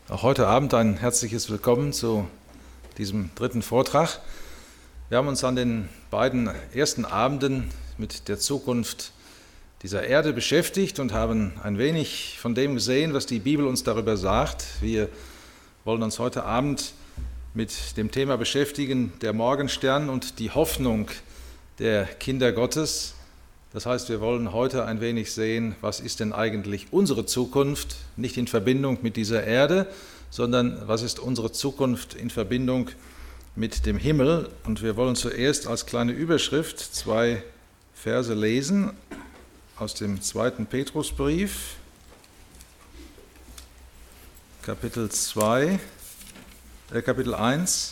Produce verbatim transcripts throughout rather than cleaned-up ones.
Auch heute Abend ein herzliches Willkommen zu diesem dritten Vortrag. Wir haben uns an den beiden ersten Abenden mit der Zukunft dieser Erde beschäftigt und haben ein wenig von dem gesehen, was die Bibel uns darüber sagt. Wir wollen uns heute Abend mit dem Thema beschäftigen, der Morgenstern und die Hoffnung der Kinder Gottes. Das heißt, wir wollen heute ein wenig sehen, was ist denn eigentlich unsere Zukunft, nicht in Verbindung mit dieser Erde, sondern was ist unsere Zukunft in Verbindung mit dem Himmel. Und wir wollen zuerst als kleine Überschrift zwei Verse lesen aus dem zweiten Petrusbrief, Kapitel zwei, äh, Kapitel eins.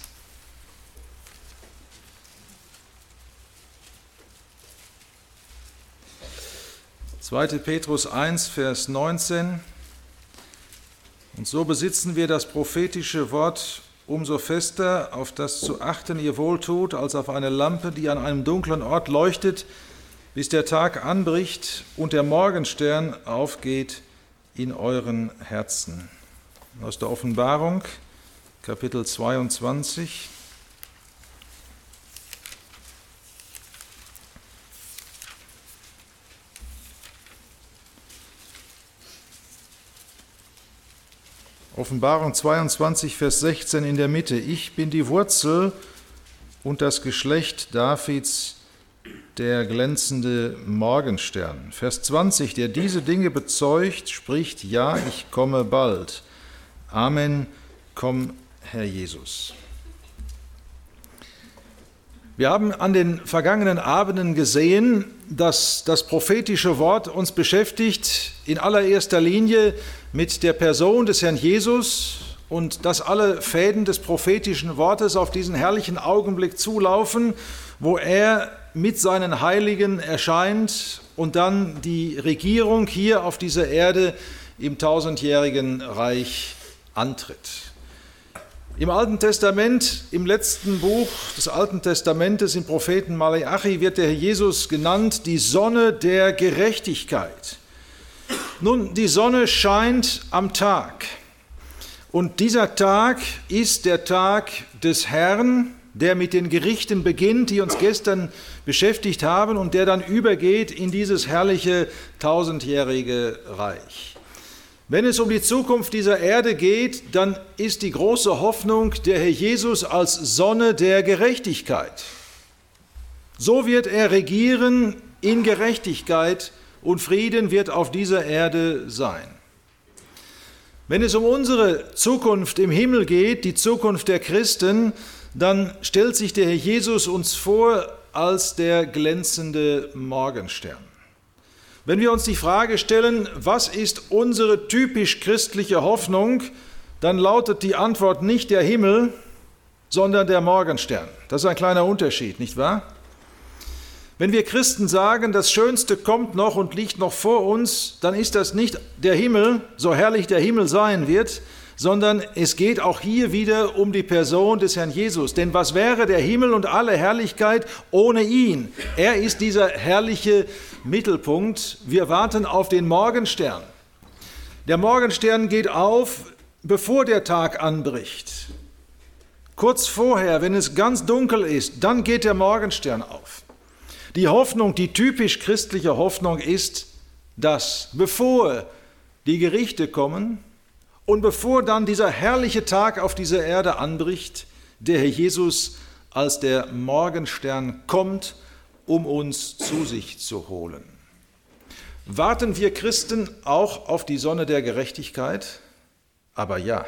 zweiter Petrus eins, Vers neunzehn. Und so besitzen wir das prophetische Wort umso fester, auf das zu achten ihr wohltut, als auf eine Lampe, die an einem dunklen Ort leuchtet, bis der Tag anbricht und der Morgenstern aufgeht in euren Herzen. Aus der Offenbarung, Kapitel zweiundzwanzig. Offenbarung zweiundzwanzig, Vers sechzehn in der Mitte. Ich bin die Wurzel und das Geschlecht Davids, der glänzende Morgenstern. Vers zwanzig, der diese Dinge bezeugt, spricht, ja, ich komme bald. Amen, komm, Herr Jesus. Wir haben an den vergangenen Abenden gesehen, dass das prophetische Wort uns beschäftigt, in allererster Linie mit der Person des Herrn Jesus und dass alle Fäden des prophetischen Wortes auf diesen herrlichen Augenblick zulaufen, wo er mit seinen Heiligen erscheint und dann die Regierung hier auf dieser Erde im tausendjährigen Reich antritt. Im Alten Testament, im letzten Buch des Alten Testamentes, im Propheten Maleachi, wird der Herr Jesus genannt, die Sonne der Gerechtigkeit. Nun, die Sonne scheint am Tag. Und dieser Tag ist der Tag des Herrn, der mit den Gerichten beginnt, die uns gestern beschäftigt haben und der dann übergeht in dieses herrliche tausendjährige Reich. Wenn es um die Zukunft dieser Erde geht, dann ist die große Hoffnung der Herr Jesus als Sonne der Gerechtigkeit. So wird er regieren in Gerechtigkeit und Frieden wird auf dieser Erde sein. Wenn es um unsere Zukunft im Himmel geht, die Zukunft der Christen, dann stellt sich der Herr Jesus uns vor als der glänzende Morgenstern. Wenn wir uns die Frage stellen, was ist unsere typisch christliche Hoffnung, dann lautet die Antwort nicht der Himmel, sondern der Morgenstern. Das ist ein kleiner Unterschied, nicht wahr? Wenn wir Christen sagen, das Schönste kommt noch und liegt noch vor uns, dann ist das nicht der Himmel, so herrlich der Himmel sein wird, sondern es geht auch hier wieder um die Person des Herrn Jesus. Denn was wäre der Himmel und alle Herrlichkeit ohne ihn? Er ist dieser herrliche Mittelpunkt. Wir warten auf den Morgenstern. Der Morgenstern geht auf, bevor der Tag anbricht. Kurz vorher, wenn es ganz dunkel ist, dann geht der Morgenstern auf. Die Hoffnung, die typisch christliche Hoffnung ist, dass bevor die Gerichte kommen, und bevor dann dieser herrliche Tag auf dieser Erde anbricht, der Herr Jesus als der Morgenstern kommt, um uns zu sich zu holen. Warten wir Christen auch auf die Sonne der Gerechtigkeit? Aber ja.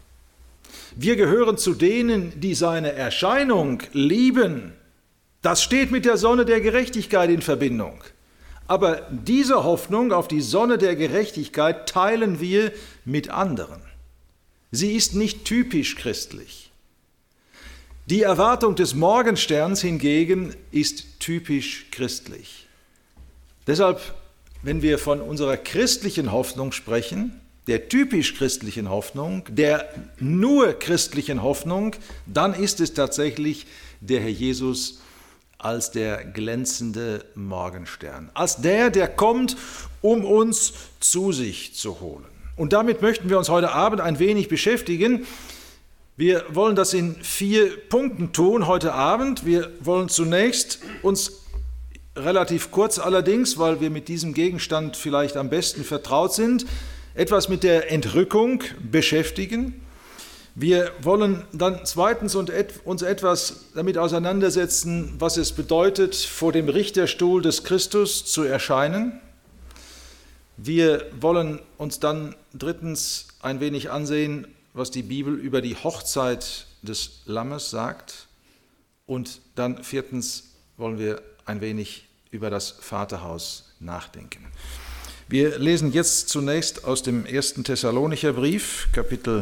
Wir gehören zu denen, die seine Erscheinung lieben. Das steht mit der Sonne der Gerechtigkeit in Verbindung. Aber diese Hoffnung auf die Sonne der Gerechtigkeit teilen wir mit anderen. Sie ist nicht typisch christlich. Die Erwartung des Morgensterns hingegen ist typisch christlich. Deshalb, wenn wir von unserer christlichen Hoffnung sprechen, der typisch christlichen Hoffnung, der nur christlichen Hoffnung, dann ist es tatsächlich der Herr Jesus als der glänzende Morgenstern, als der, der kommt, um uns zu sich zu holen. Und damit möchten wir uns heute Abend ein wenig beschäftigen. Wir wollen das in vier Punkten tun heute Abend. Wir wollen zunächst uns relativ kurz allerdings, weil wir mit diesem Gegenstand vielleicht am besten vertraut sind, etwas mit der Entrückung beschäftigen. Wir wollen dann zweitens uns etwas damit auseinandersetzen, was es bedeutet, vor dem Richterstuhl des Christus zu erscheinen. Wir wollen uns dann drittens ein wenig ansehen, was die Bibel über die Hochzeit des Lammes sagt. Und dann viertens wollen wir ein wenig über das Vaterhaus nachdenken. Wir lesen jetzt zunächst aus dem ersten Thessalonicher Brief, Kapitel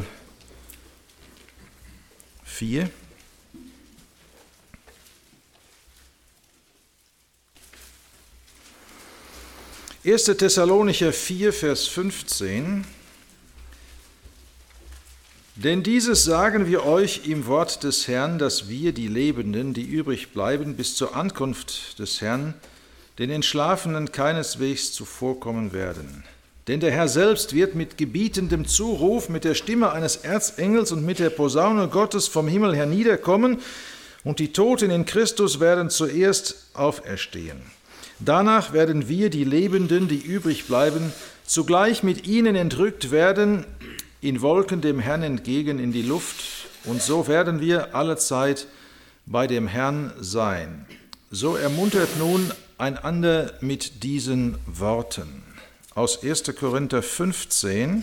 vier. erster Thessalonicher vier, Vers fünfzehn. Denn dieses sagen wir euch im Wort des Herrn, dass wir, die Lebenden, die übrig bleiben, bis zur Ankunft des Herrn, den Entschlafenen keineswegs zuvorkommen werden. Denn der Herr selbst wird mit gebietendem Zuruf, mit der Stimme eines Erzengels und mit der Posaune Gottes vom Himmel herniederkommen, und die Toten in Christus werden zuerst auferstehen. Danach werden wir, die Lebenden, die übrig bleiben, zugleich mit ihnen entrückt werden, in Wolken dem Herrn entgegen in die Luft, und so werden wir allezeit bei dem Herrn sein. So ermuntert nun einander mit diesen Worten. Aus erster Korinther fünfzehn.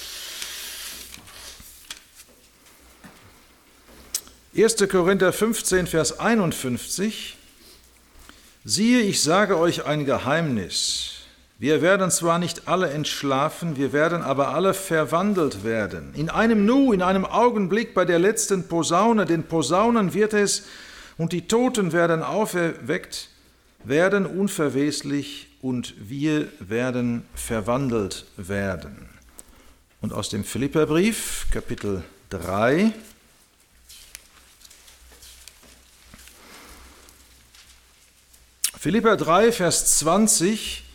erster Korinther fünfzehn, Vers einundfünfzig. Siehe, ich sage euch ein Geheimnis. Wir werden zwar nicht alle entschlafen, wir werden aber alle verwandelt werden. In einem Nu, in einem Augenblick bei der letzten Posaune, den Posaunen wird es, und die Toten werden auferweckt werden, unverweslich, und wir werden verwandelt werden. Und aus dem Philipperbrief, Kapitel drei. Philipper drei, Vers zwanzig.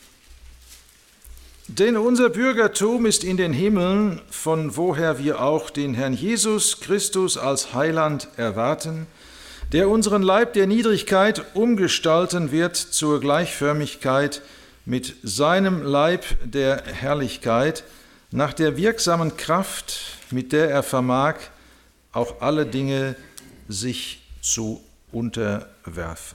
Denn unser Bürgertum ist in den Himmeln, von woher wir auch den Herrn Jesus Christus als Heiland erwarten, der unseren Leib der Niedrigkeit umgestalten wird zur Gleichförmigkeit mit seinem Leib der Herrlichkeit, nach der wirksamen Kraft, mit der er vermag, auch alle Dinge sich zu unterwerfen.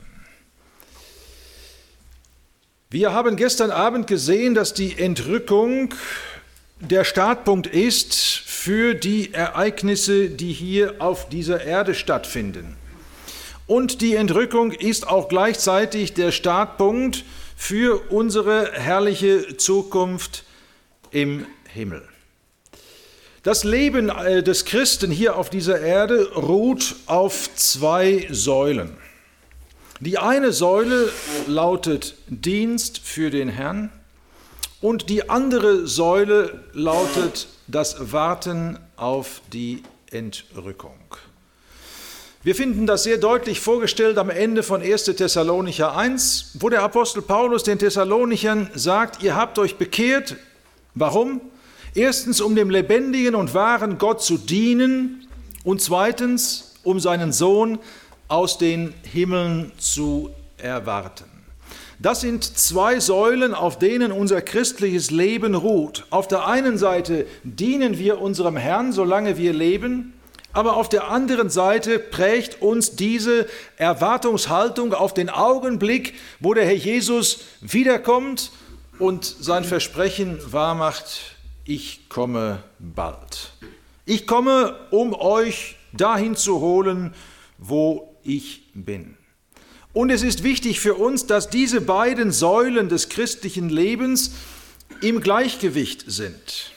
Wir haben gestern Abend gesehen, dass die Entrückung der Startpunkt ist für die Ereignisse, die hier auf dieser Erde stattfinden. Und die Entrückung ist auch gleichzeitig der Startpunkt für unsere herrliche Zukunft im Himmel. Das Leben des Christen hier auf dieser Erde ruht auf zwei Säulen. Die eine Säule lautet Dienst für den Herrn und die andere Säule lautet das Warten auf die Entrückung. Wir finden das sehr deutlich vorgestellt am Ende von erster Thessalonicher eins, wo der Apostel Paulus den Thessalonichern sagt, ihr habt euch bekehrt. Warum? Erstens, um dem lebendigen und wahren Gott zu dienen und zweitens, um seinen Sohn aus den Himmeln zu erwarten. Das sind zwei Säulen, auf denen unser christliches Leben ruht. Auf der einen Seite dienen wir unserem Herrn, solange wir leben, aber auf der anderen Seite prägt uns diese Erwartungshaltung auf den Augenblick, wo der Herr Jesus wiederkommt und sein Versprechen wahrmacht, ich komme bald. Ich komme, um euch dahin zu holen, wo ich bin. Und es ist wichtig für uns, dass diese beiden Säulen des christlichen Lebens im Gleichgewicht sind.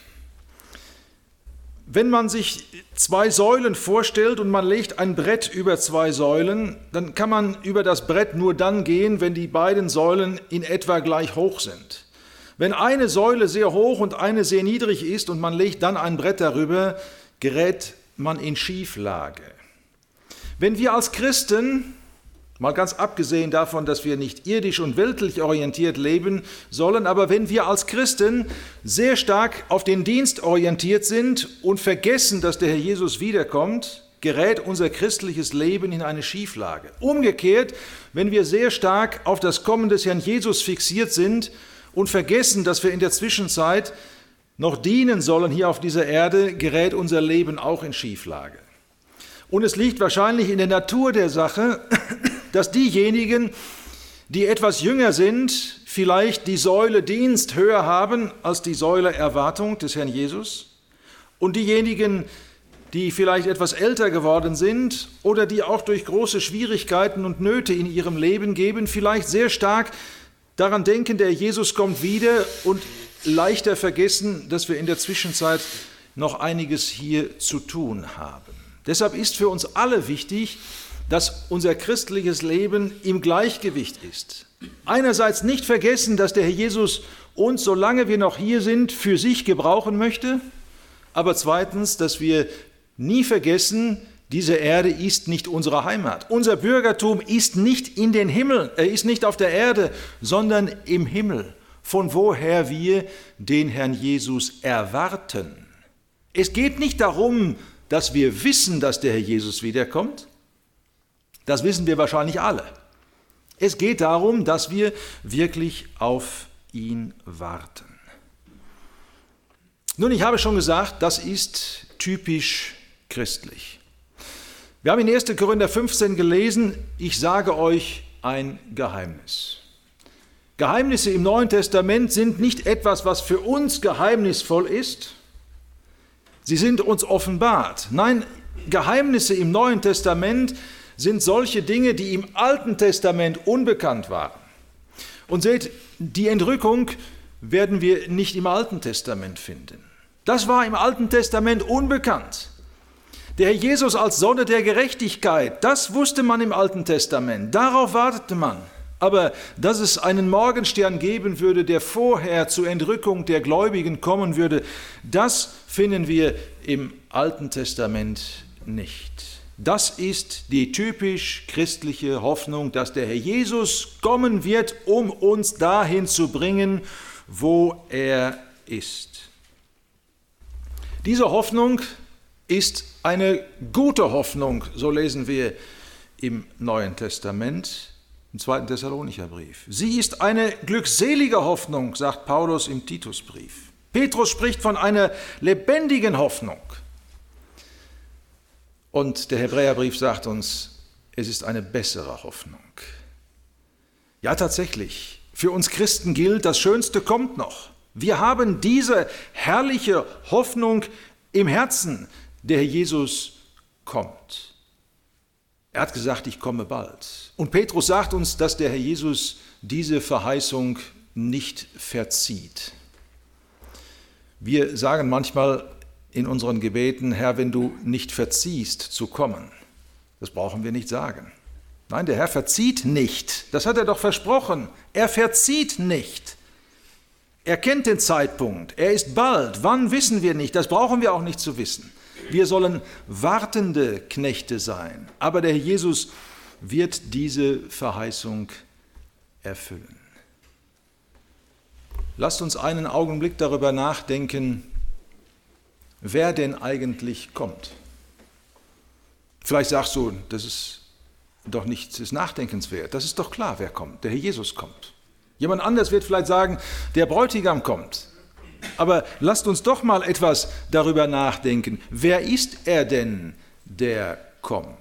Wenn man sich zwei Säulen vorstellt und man legt ein Brett über zwei Säulen, dann kann man über das Brett nur dann gehen, wenn die beiden Säulen in etwa gleich hoch sind. Wenn eine Säule sehr hoch und eine sehr niedrig ist und man legt dann ein Brett darüber, gerät man in Schieflage. Wenn wir als Christen Mal ganz abgesehen davon, dass wir nicht irdisch und weltlich orientiert leben sollen, aber wenn wir als Christen sehr stark auf den Dienst orientiert sind und vergessen, dass der Herr Jesus wiederkommt, gerät unser christliches Leben in eine Schieflage. Umgekehrt, wenn wir sehr stark auf das Kommen des Herrn Jesus fixiert sind und vergessen, dass wir in der Zwischenzeit noch dienen sollen hier auf dieser Erde, gerät unser Leben auch in Schieflage. Und es liegt wahrscheinlich in der Natur der Sache, dass diejenigen, die etwas jünger sind, vielleicht die Säule Dienst höher haben als die Säule Erwartung des Herrn Jesus. Und diejenigen, die vielleicht etwas älter geworden sind oder die auch durch große Schwierigkeiten und Nöte in ihrem Leben geben, vielleicht sehr stark daran denken, der Jesus kommt wieder und leichter vergessen, dass wir in der Zwischenzeit noch einiges hier zu tun haben. Deshalb ist für uns alle wichtig, dass unser christliches Leben im Gleichgewicht ist. Einerseits nicht vergessen, dass der Herr Jesus uns, solange wir noch hier sind, für sich gebrauchen möchte, aber zweitens, dass wir nie vergessen, diese Erde ist nicht unsere Heimat. Unser Bürgertum ist nicht in den Himmel, er ist nicht auf der Erde, sondern im Himmel, von woher wir den Herrn Jesus erwarten. Es geht nicht darum, dass wir wissen, dass der Herr Jesus wiederkommt. Das wissen wir wahrscheinlich alle. Es geht darum, dass wir wirklich auf ihn warten. Nun, ich habe schon gesagt, das ist typisch christlich. Wir haben in erster Korinther fünfzehn gelesen, ich sage euch ein Geheimnis. Geheimnisse im Neuen Testament sind nicht etwas, was für uns geheimnisvoll ist. Sie sind uns offenbart. Nein, Geheimnisse im Neuen Testament sind solche Dinge, die im Alten Testament unbekannt waren. Und seht, die Entrückung werden wir nicht im Alten Testament finden. Das war im Alten Testament unbekannt. Der Herr Jesus als Sonne der Gerechtigkeit, das wusste man im Alten Testament, darauf wartete man. Aber dass es einen Morgenstern geben würde, der vorher zur Entrückung der Gläubigen kommen würde, das finden wir im Alten Testament nicht. Das ist die typisch christliche Hoffnung, dass der Herr Jesus kommen wird, um uns dahin zu bringen, wo er ist. Diese Hoffnung ist eine gute Hoffnung, so lesen wir im Neuen Testament, im zweiten Thessalonicher Brief. Sie ist eine glückselige Hoffnung, sagt Paulus im Titusbrief. Petrus spricht von einer lebendigen Hoffnung. Und der Hebräerbrief sagt uns, es ist eine bessere Hoffnung. Ja, tatsächlich, für uns Christen gilt, das Schönste kommt noch. Wir haben diese herrliche Hoffnung im Herzen, der Herr Jesus kommt. Er hat gesagt, ich komme bald. Und Petrus sagt uns, dass der Herr Jesus diese Verheißung nicht verzieht. Wir sagen manchmal in unseren Gebeten, Herr, wenn du nicht verziehst zu kommen. Das brauchen wir nicht sagen. Nein, der Herr verzieht nicht. Das hat er doch versprochen. Er verzieht nicht. Er kennt den Zeitpunkt. Er ist bald. Wann, wissen wir nicht. Das brauchen wir auch nicht zu wissen. Wir sollen wartende Knechte sein. Aber der Herr Jesus wird diese Verheißung erfüllen. Lasst uns einen Augenblick darüber nachdenken, wer denn eigentlich kommt. Vielleicht sagst du, das ist doch nichts ist nachdenkenswert. Das ist doch klar, wer kommt. Der Herr Jesus kommt. Jemand anders wird vielleicht sagen, der Bräutigam kommt. Aber lasst uns doch mal etwas darüber nachdenken. Wer ist er denn, der kommt?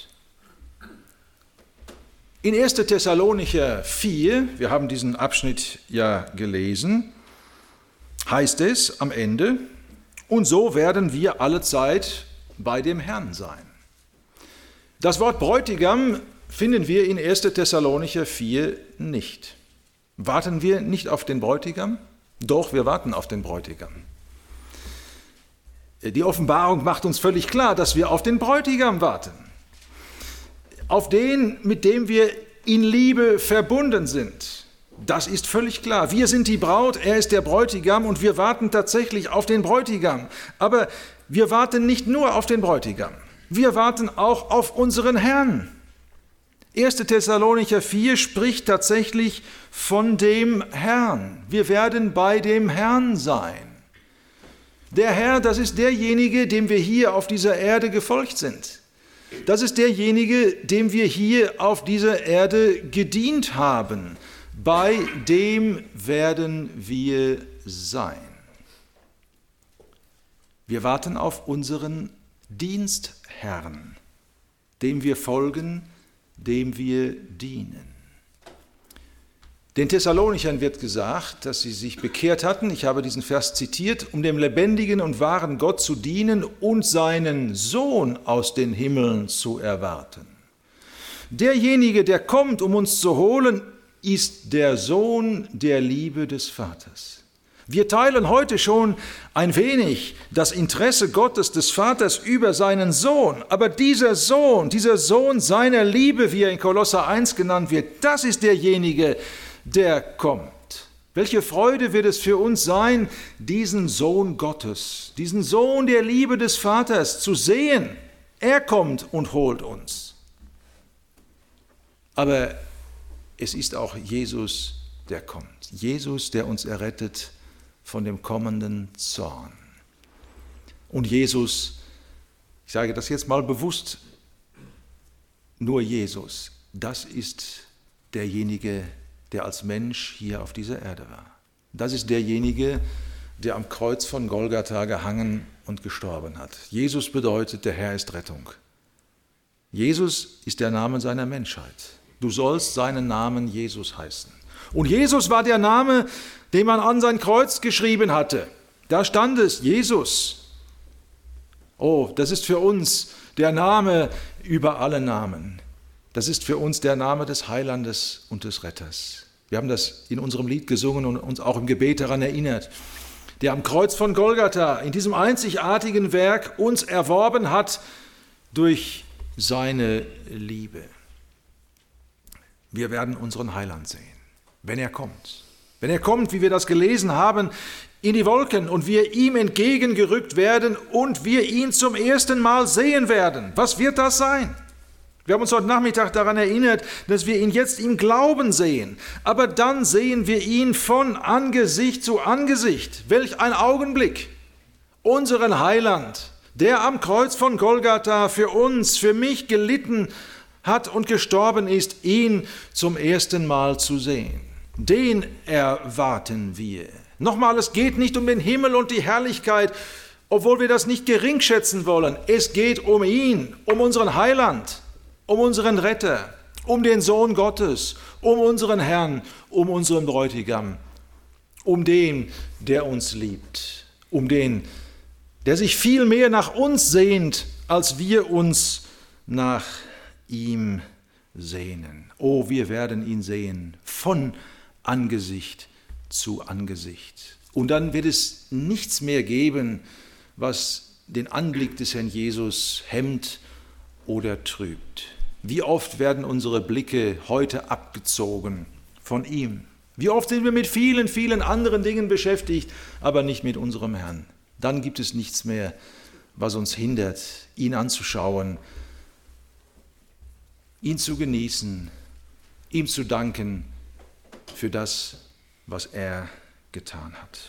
In erster Thessalonicher vier, wir haben diesen Abschnitt ja gelesen, heißt es am Ende, und so werden wir alle Zeit bei dem Herrn sein. Das Wort Bräutigam finden wir in erster Thessalonicher vier nicht. Warten wir nicht auf den Bräutigam? Doch, wir warten auf den Bräutigam. Die Offenbarung macht uns völlig klar, dass wir auf den Bräutigam warten. Auf den, mit dem wir in Liebe verbunden sind. Das ist völlig klar. Wir sind die Braut, er ist der Bräutigam und wir warten tatsächlich auf den Bräutigam. Aber wir warten nicht nur auf den Bräutigam. Wir warten auch auf unseren Herrn. erster Thessalonicher vier spricht tatsächlich von dem Herrn. Wir werden bei dem Herrn sein. Der Herr, das ist derjenige, dem wir hier auf dieser Erde gefolgt sind. Das ist derjenige, dem wir hier auf dieser Erde gedient haben. Bei dem werden wir sein. Wir warten auf unseren Dienstherrn, dem wir folgen, dem wir dienen. Den Thessalonichern wird gesagt, dass sie sich bekehrt hatten, ich habe diesen Vers zitiert, um dem lebendigen und wahren Gott zu dienen und seinen Sohn aus den Himmeln zu erwarten. Derjenige, der kommt, um uns zu holen, ist der Sohn der Liebe des Vaters. Wir teilen heute schon ein wenig das Interesse Gottes des Vaters über seinen Sohn. Aber dieser Sohn, dieser Sohn seiner Liebe, wie er in Kolosser eins genannt wird, das ist derjenige, der kommt. Welche Freude wird es für uns sein, diesen Sohn Gottes, diesen Sohn der Liebe des Vaters zu sehen. Er kommt und holt uns. Aber es ist auch Jesus, der kommt. Jesus, der uns errettet von dem kommenden Zorn. Und Jesus, ich sage das jetzt mal bewusst, nur Jesus, das ist derjenige, der als Mensch hier auf dieser Erde war. Das ist derjenige, der am Kreuz von Golgatha gehangen und gestorben hat. Jesus bedeutet, der Herr ist Rettung. Jesus ist der Name seiner Menschheit. Du sollst seinen Namen Jesus heißen. Und Jesus war der Name, den man an sein Kreuz geschrieben hatte. Da stand es, Jesus. Oh, das ist für uns der Name über alle Namen. Das ist für uns der Name des Heilandes und des Retters. Wir haben das in unserem Lied gesungen und uns auch im Gebet daran erinnert. Der am Kreuz von Golgatha in diesem einzigartigen Werk uns erworben hat durch seine Liebe. Wir werden unseren Heiland sehen, wenn er kommt. Wenn er kommt, wie wir das gelesen haben, in die Wolken und wir ihm entgegengerückt werden und wir ihn zum ersten Mal sehen werden. Was wird das sein? Wir haben uns heute Nachmittag daran erinnert, dass wir ihn jetzt im Glauben sehen. Aber dann sehen wir ihn von Angesicht zu Angesicht. Welch ein Augenblick! Unseren Heiland, der am Kreuz von Golgatha für uns, für mich gelitten hat und gestorben ist, ihn zum ersten Mal zu sehen. Den erwarten wir. Nochmal, es geht nicht um den Himmel und die Herrlichkeit, obwohl wir das nicht geringschätzen wollen. Es geht um ihn, um unseren Heiland, um unseren Retter, um den Sohn Gottes, um unseren Herrn, um unseren Bräutigam, um den, der uns liebt, um den, der sich viel mehr nach uns sehnt, als wir uns nach ihm sehnen. Oh, wir werden ihn sehen von Angesicht zu Angesicht. Und dann wird es nichts mehr geben, was den Anblick des Herrn Jesus hemmt oder trübt. Wie oft werden unsere Blicke heute abgezogen von ihm? Wie oft sind wir mit vielen, vielen anderen Dingen beschäftigt, aber nicht mit unserem Herrn? Dann gibt es nichts mehr, was uns hindert, ihn anzuschauen, ihn zu genießen, ihm zu danken für das, was er getan hat.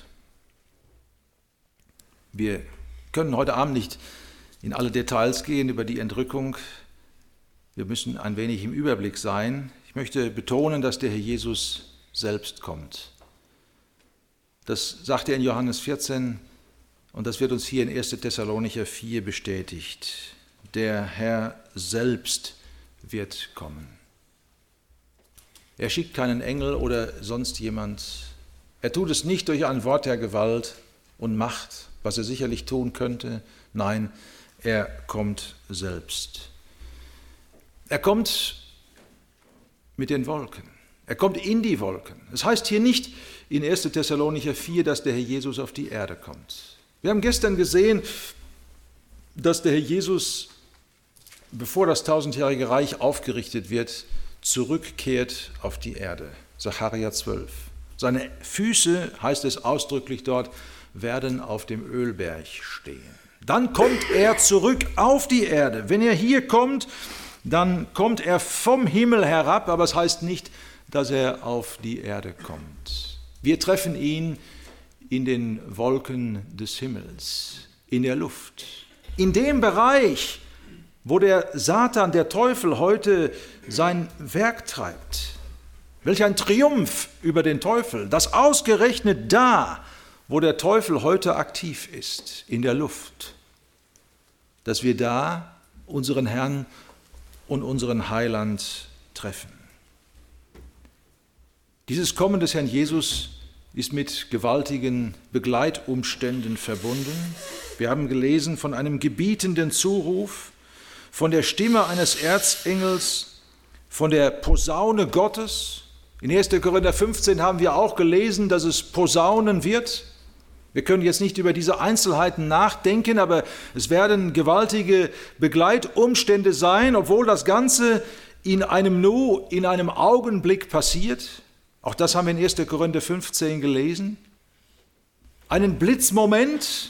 Wir können heute Abend nicht in alle Details gehen über die Entrückung. Wir müssen ein wenig im Überblick sein. Ich möchte betonen, dass der Herr Jesus selbst kommt. Das sagt er in Johannes vierzehn und das wird uns hier in erster Thessalonicher vier bestätigt. Der Herr selbst wird kommen. Er schickt keinen Engel oder sonst jemand. Er tut es nicht durch ein Wort der Gewalt und Macht, was er sicherlich tun könnte. Nein, er kommt selbst. Er kommt mit den Wolken. Er kommt in die Wolken. Es heißt hier nicht in erster Thessalonicher vier, dass der Herr Jesus auf die Erde kommt. Wir haben gestern gesehen, dass der Herr Jesus, bevor das tausendjährige Reich aufgerichtet wird, zurückkehrt auf die Erde. Sacharja zwölf. Seine Füße, heißt es ausdrücklich dort, werden auf dem Ölberg stehen. Dann kommt er zurück auf die Erde. Wenn er hier kommt, dann kommt er vom Himmel herab, aber es heißt nicht, dass er auf die Erde kommt. Wir treffen ihn in den Wolken des Himmels, in der Luft, in dem Bereich, wo der Satan, der Teufel, heute sein Werk treibt. Welch ein Triumph über den Teufel, dass ausgerechnet da, wo der Teufel heute aktiv ist, in der Luft, dass wir da unseren Herrn und unseren Heiland treffen. Dieses Kommen des Herrn Jesus ist mit gewaltigen Begleitumständen verbunden. Wir haben gelesen von einem gebietenden Zuruf, von der Stimme eines Erzengels, von der Posaune Gottes. In erster Korinther fünfzehn haben wir auch gelesen, dass es posaunen wird. Wir können jetzt nicht über diese Einzelheiten nachdenken, aber es werden gewaltige Begleitumstände sein, obwohl das Ganze in einem Nu, in einem Augenblick passiert. Auch das haben wir in erster Korinther fünfzehn gelesen. Einen Blitzmoment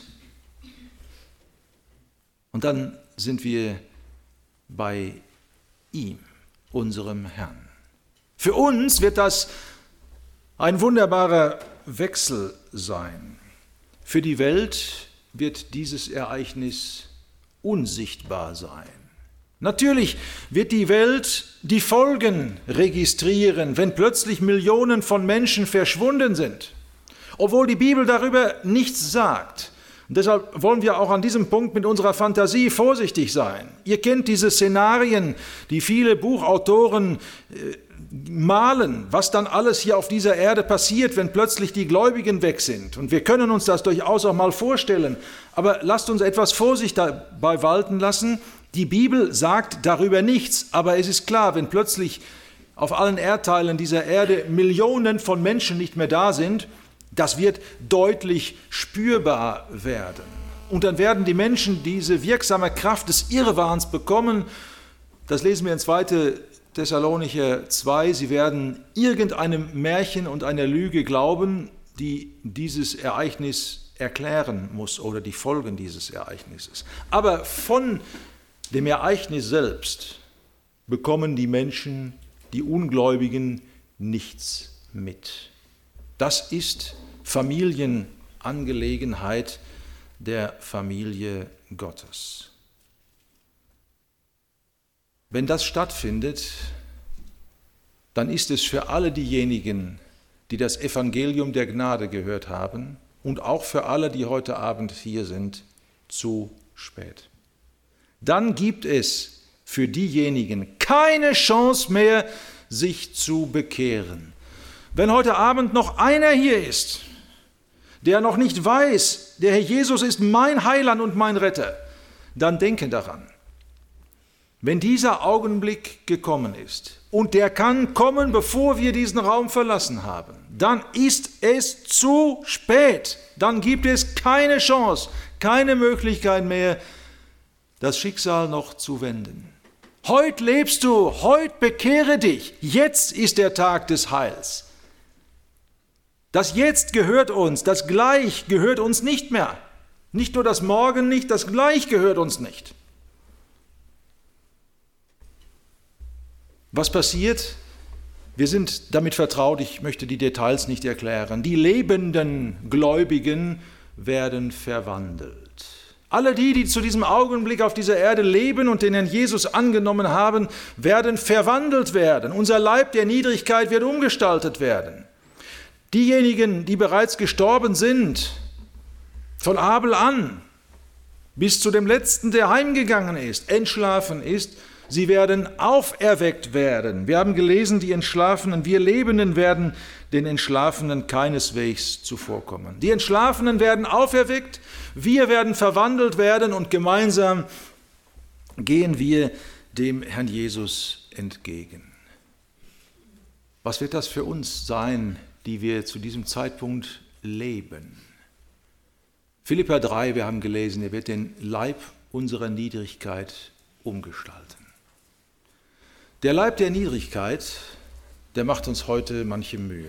und dann sind wir bei ihm, unserem Herrn. Für uns wird das ein wunderbarer Wechsel sein. Für die Welt wird dieses Ereignis unsichtbar sein. Natürlich wird die Welt die Folgen registrieren, wenn plötzlich Millionen von Menschen verschwunden sind, obwohl die Bibel darüber nichts sagt. Und deshalb wollen wir auch an diesem Punkt mit unserer Fantasie vorsichtig sein. Ihr kennt diese Szenarien, die viele Buchautoren äh, malen, was dann alles hier auf dieser Erde passiert, wenn plötzlich die Gläubigen weg sind. Und wir können uns das durchaus auch mal vorstellen. Aber lasst uns etwas Vorsicht dabei walten lassen. Die Bibel sagt darüber nichts, aber es ist klar, wenn plötzlich auf allen Erdteilen dieser Erde Millionen von Menschen nicht mehr da sind, das wird deutlich spürbar werden. Und dann werden die Menschen diese wirksame Kraft des Irrwahns bekommen. Das lesen wir in zweiter Thessalonicher zwei. Sie werden irgendeinem Märchen und einer Lüge glauben, die dieses Ereignis erklären muss oder die Folgen dieses Ereignisses. Aber von dem Ereignis selbst bekommen die Menschen, die Ungläubigen, nichts mit. Das ist Familienangelegenheit der Familie Gottes. Wenn das stattfindet, dann ist es für alle diejenigen, die das Evangelium der Gnade gehört haben und auch für alle, die heute Abend hier sind, zu spät. Dann gibt es für diejenigen keine Chance mehr, sich zu bekehren. Wenn heute Abend noch einer hier ist, der noch nicht weiß, der Herr Jesus ist mein Heiland und mein Retter, dann denke daran. Wenn dieser Augenblick gekommen ist, und der kann kommen, bevor wir diesen Raum verlassen haben, dann ist es zu spät. Dann gibt es keine Chance, keine Möglichkeit mehr, das Schicksal noch zu wenden. Heute lebst du, heute bekehre dich, jetzt ist der Tag des Heils. Das Jetzt gehört uns, das Gleich gehört uns nicht mehr. Nicht nur das Morgen nicht, das Gleich gehört uns nicht. Was passiert? Wir sind damit vertraut, ich möchte die Details nicht erklären. Die lebenden Gläubigen werden verwandelt. Alle die, die zu diesem Augenblick auf dieser Erde leben und den Herrn Jesus angenommen haben, werden verwandelt werden. Unser Leib der Niedrigkeit wird umgestaltet werden. Diejenigen, die bereits gestorben sind, von Abel an, bis zu dem Letzten, der heimgegangen ist, entschlafen ist, sie werden auferweckt werden. Wir haben gelesen, die Entschlafenen, wir Lebenden werden den Entschlafenen keineswegs zuvorkommen. Die Entschlafenen werden auferweckt, wir werden verwandelt werden und gemeinsam gehen wir dem Herrn Jesus entgegen. Was wird das für uns sein, die wir zu diesem Zeitpunkt leben? Philipper drei, wir haben gelesen, er wird den Leib unserer Niedrigkeit umgestalten. Der Leib der Niedrigkeit, der macht uns heute manche Mühe.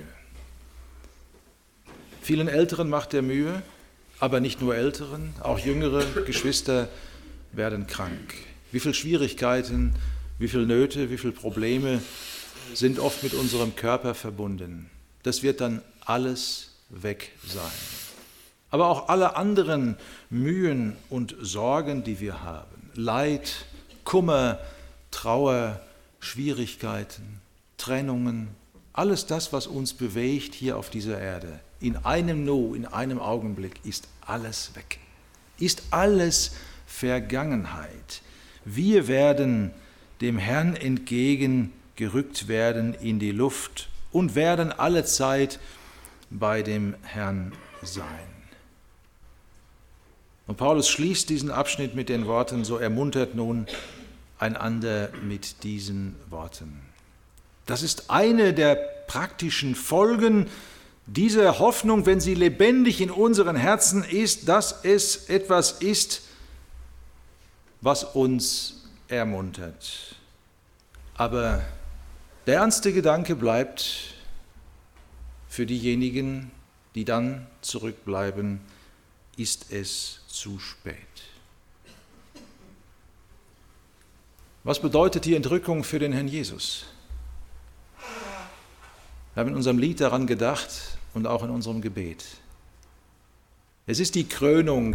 Vielen Älteren macht er Mühe, aber nicht nur Älteren, auch jüngere Geschwister werden krank. Wie viele Schwierigkeiten wie viele Nöte, wie viele Probleme sind oft mit unserem Körper verbunden. Das wird dann alles weg sein. Aber auch alle anderen Mühen und Sorgen, die wir haben, Leid, Kummer, Trauer, Schwierigkeiten, Trennungen, alles das, was uns bewegt hier auf dieser Erde, in einem Nu, in einem Augenblick, ist alles weg, ist alles Vergangenheit. Wir werden dem Herrn entgegengerückt werden in die Luft und werden alle Zeit bei dem Herrn sein. Und Paulus schließt diesen Abschnitt mit den Worten, so ermuntert nun einander mit diesen Worten. Das ist eine der praktischen Folgen dieser Hoffnung, wenn sie lebendig in unseren Herzen ist, dass es etwas ist, was uns ermuntert. Aber der ernste Gedanke bleibt für diejenigen, die dann zurückbleiben, ist es zu spät. Was bedeutet die Entrückung für den Herrn Jesus? Wir haben in unserem Lied daran gedacht und auch in unserem Gebet. Es ist die Krönung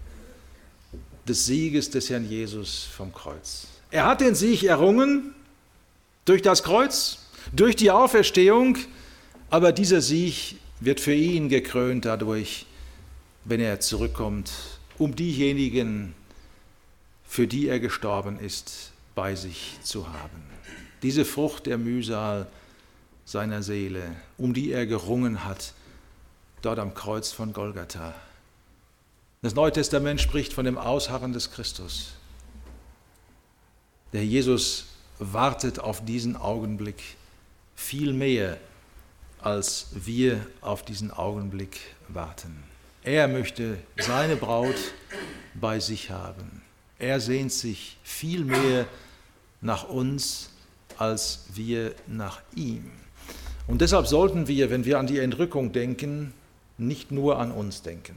des Sieges des Herrn Jesus vom Kreuz. Er hat den Sieg errungen durch das Kreuz, durch die Auferstehung, aber dieser Sieg wird für ihn gekrönt dadurch, wenn er zurückkommt, um diejenigen, für die er gestorben ist, bei sich zu haben. Diese Frucht der Mühsal seiner Seele, um die er gerungen hat, dort am Kreuz von Golgatha. Das Neue Testament spricht von dem Ausharren des Christus. Der Herr Jesus wartet auf diesen Augenblick viel mehr, als wir auf diesen Augenblick warten. Er möchte seine Braut bei sich haben. Er sehnt sich viel mehr nach uns, als wir nach ihm. Und deshalb sollten wir, wenn wir an die Entrückung denken, nicht nur an uns denken.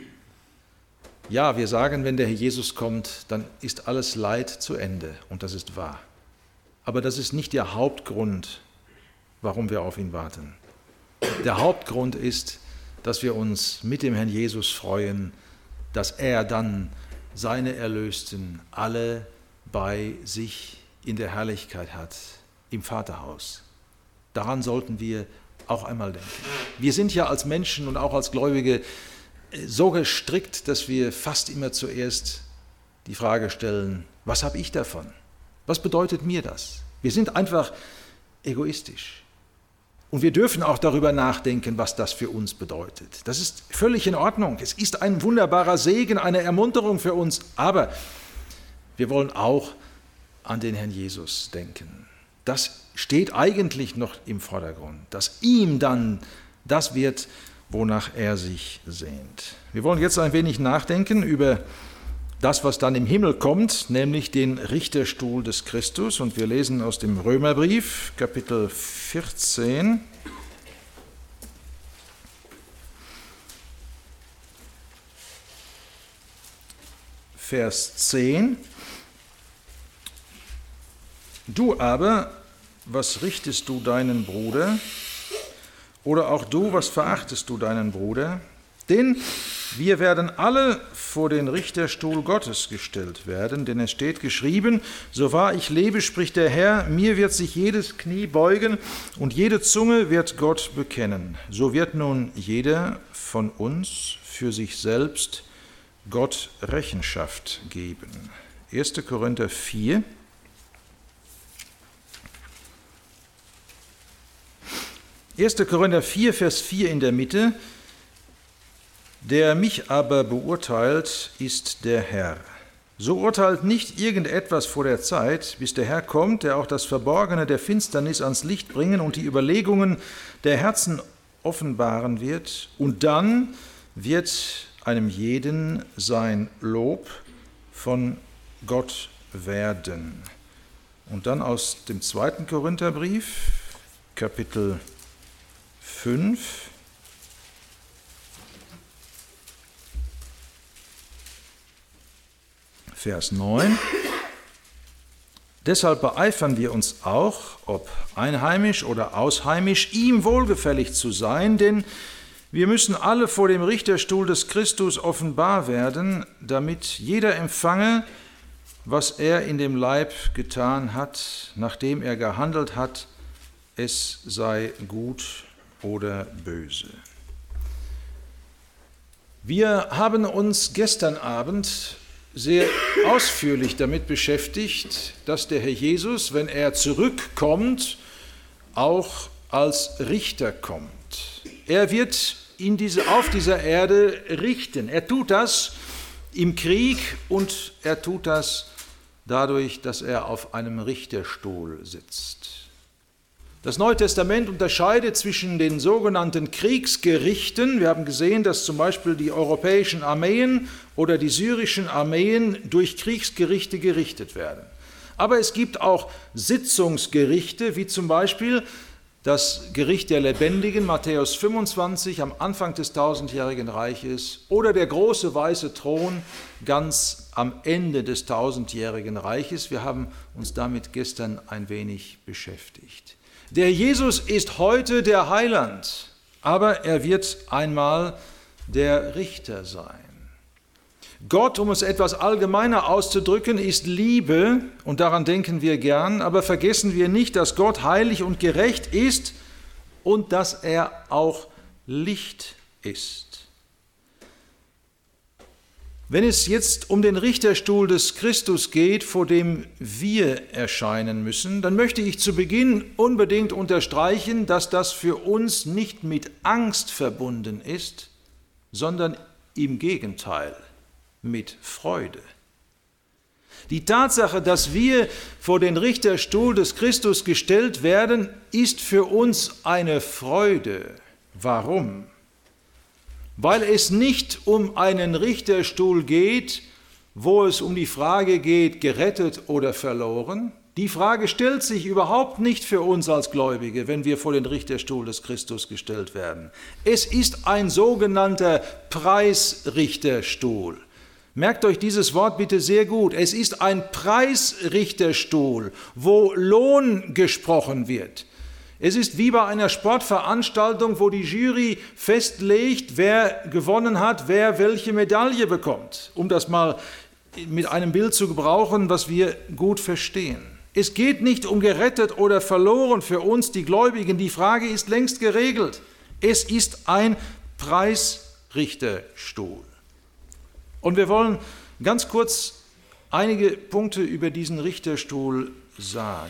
Ja, wir sagen, wenn der Herr Jesus kommt, dann ist alles Leid zu Ende und das ist wahr. Aber das ist nicht der Hauptgrund, warum wir auf ihn warten. Der Hauptgrund ist, dass wir uns mit dem Herrn Jesus freuen, dass er dann seine Erlösten alle bei sich in der Herrlichkeit hat, im Vaterhaus. Daran sollten wir auch einmal denken. Wir sind ja als Menschen und auch als Gläubige so gestrickt, dass wir fast immer zuerst die Frage stellen, was habe ich davon? Was bedeutet mir das? Wir sind einfach egoistisch. Und wir dürfen auch darüber nachdenken, was das für uns bedeutet. Das ist völlig in Ordnung. Es ist ein wunderbarer Segen, eine Ermunterung für uns. Aber wir wollen auch an den Herrn Jesus denken. Das steht eigentlich noch im Vordergrund, dass ihm dann das wird, wonach er sich sehnt. Wir wollen jetzt ein wenig nachdenken über das, was dann im Himmel kommt, nämlich den Richterstuhl des Christus. Und wir lesen aus dem Römerbrief, Kapitel vierzehn. Vers zehn. Du aber, was richtest du deinen Bruder? Oder auch du, was verachtest du deinen Bruder? Denn wir werden alle vor den Richterstuhl Gottes gestellt werden, denn es steht geschrieben, so wahr ich lebe, spricht der Herr, mir wird sich jedes Knie beugen und jede Zunge wird Gott bekennen. So wird nun jeder von uns für sich selbst Gott Rechenschaft geben. erster Korinther vier. erster Korinther vier, Vers vier in der Mitte. Der mich aber beurteilt, ist der Herr. So urteilt nicht irgendetwas vor der Zeit, bis der Herr kommt, der auch das Verborgene der Finsternis ans Licht bringen und die Überlegungen der Herzen offenbaren wird. Und dann wird einem jeden sein Lob von Gott werden. Und dann aus dem zweiten Korintherbrief, Kapitel fünf. Vers neun. Deshalb beeifern wir uns auch, ob einheimisch oder ausheimisch, ihm wohlgefällig zu sein, denn wir müssen alle vor dem Richterstuhl des Christus offenbar werden, damit jeder empfange, was er in dem Leib getan hat, nachdem er gehandelt hat, es sei gut oder böse. Wir haben uns gestern Abend sehr ausführlich damit beschäftigt, dass der Herr Jesus, wenn er zurückkommt, auch als Richter kommt. Er wird in diese, auf dieser Erde richten. Er tut das im Krieg und er tut das dadurch, dass er auf einem Richterstuhl sitzt. Das Neue Testament unterscheidet zwischen den sogenannten Kriegsgerichten. Wir haben gesehen, dass zum Beispiel die europäischen Armeen oder die syrischen Armeen durch Kriegsgerichte gerichtet werden. Aber es gibt auch Sitzungsgerichte, wie zum Beispiel das Gericht der Lebendigen, Matthäus fünfundzwanzig, am Anfang des tausendjährigen Reiches, oder der große weiße Thron ganz am Ende des tausendjährigen Reiches. Wir haben uns damit gestern ein wenig beschäftigt. Der Jesus ist heute der Heiland, aber er wird einmal der Richter sein. Gott, um es etwas allgemeiner auszudrücken, ist Liebe und daran denken wir gern, aber vergessen wir nicht, dass Gott heilig und gerecht ist und dass er auch Licht ist. Wenn es jetzt um den Richterstuhl des Christus geht, vor dem wir erscheinen müssen, dann möchte ich zu Beginn unbedingt unterstreichen, dass das für uns nicht mit Angst verbunden ist, sondern im Gegenteil mit Freude. Die Tatsache, dass wir vor den Richterstuhl des Christus gestellt werden, ist für uns eine Freude. Warum? Weil es nicht um einen Richterstuhl geht, wo es um die Frage geht, gerettet oder verloren. Die Frage stellt sich überhaupt nicht für uns als Gläubige, wenn wir vor den Richterstuhl des Christus gestellt werden. Es ist ein sogenannter Preisrichterstuhl. Merkt euch dieses Wort bitte sehr gut. Es ist ein Preisrichterstuhl, wo Lohn gesprochen wird. Es ist wie bei einer Sportveranstaltung, wo die Jury festlegt, wer gewonnen hat, wer welche Medaille bekommt, um das mal mit einem Bild zu gebrauchen, was wir gut verstehen. Es geht nicht um gerettet oder verloren für uns, die Gläubigen. Die Frage ist längst geregelt. Es ist ein Preisrichterstuhl. Und wir wollen ganz kurz einige Punkte über diesen Richterstuhl sagen.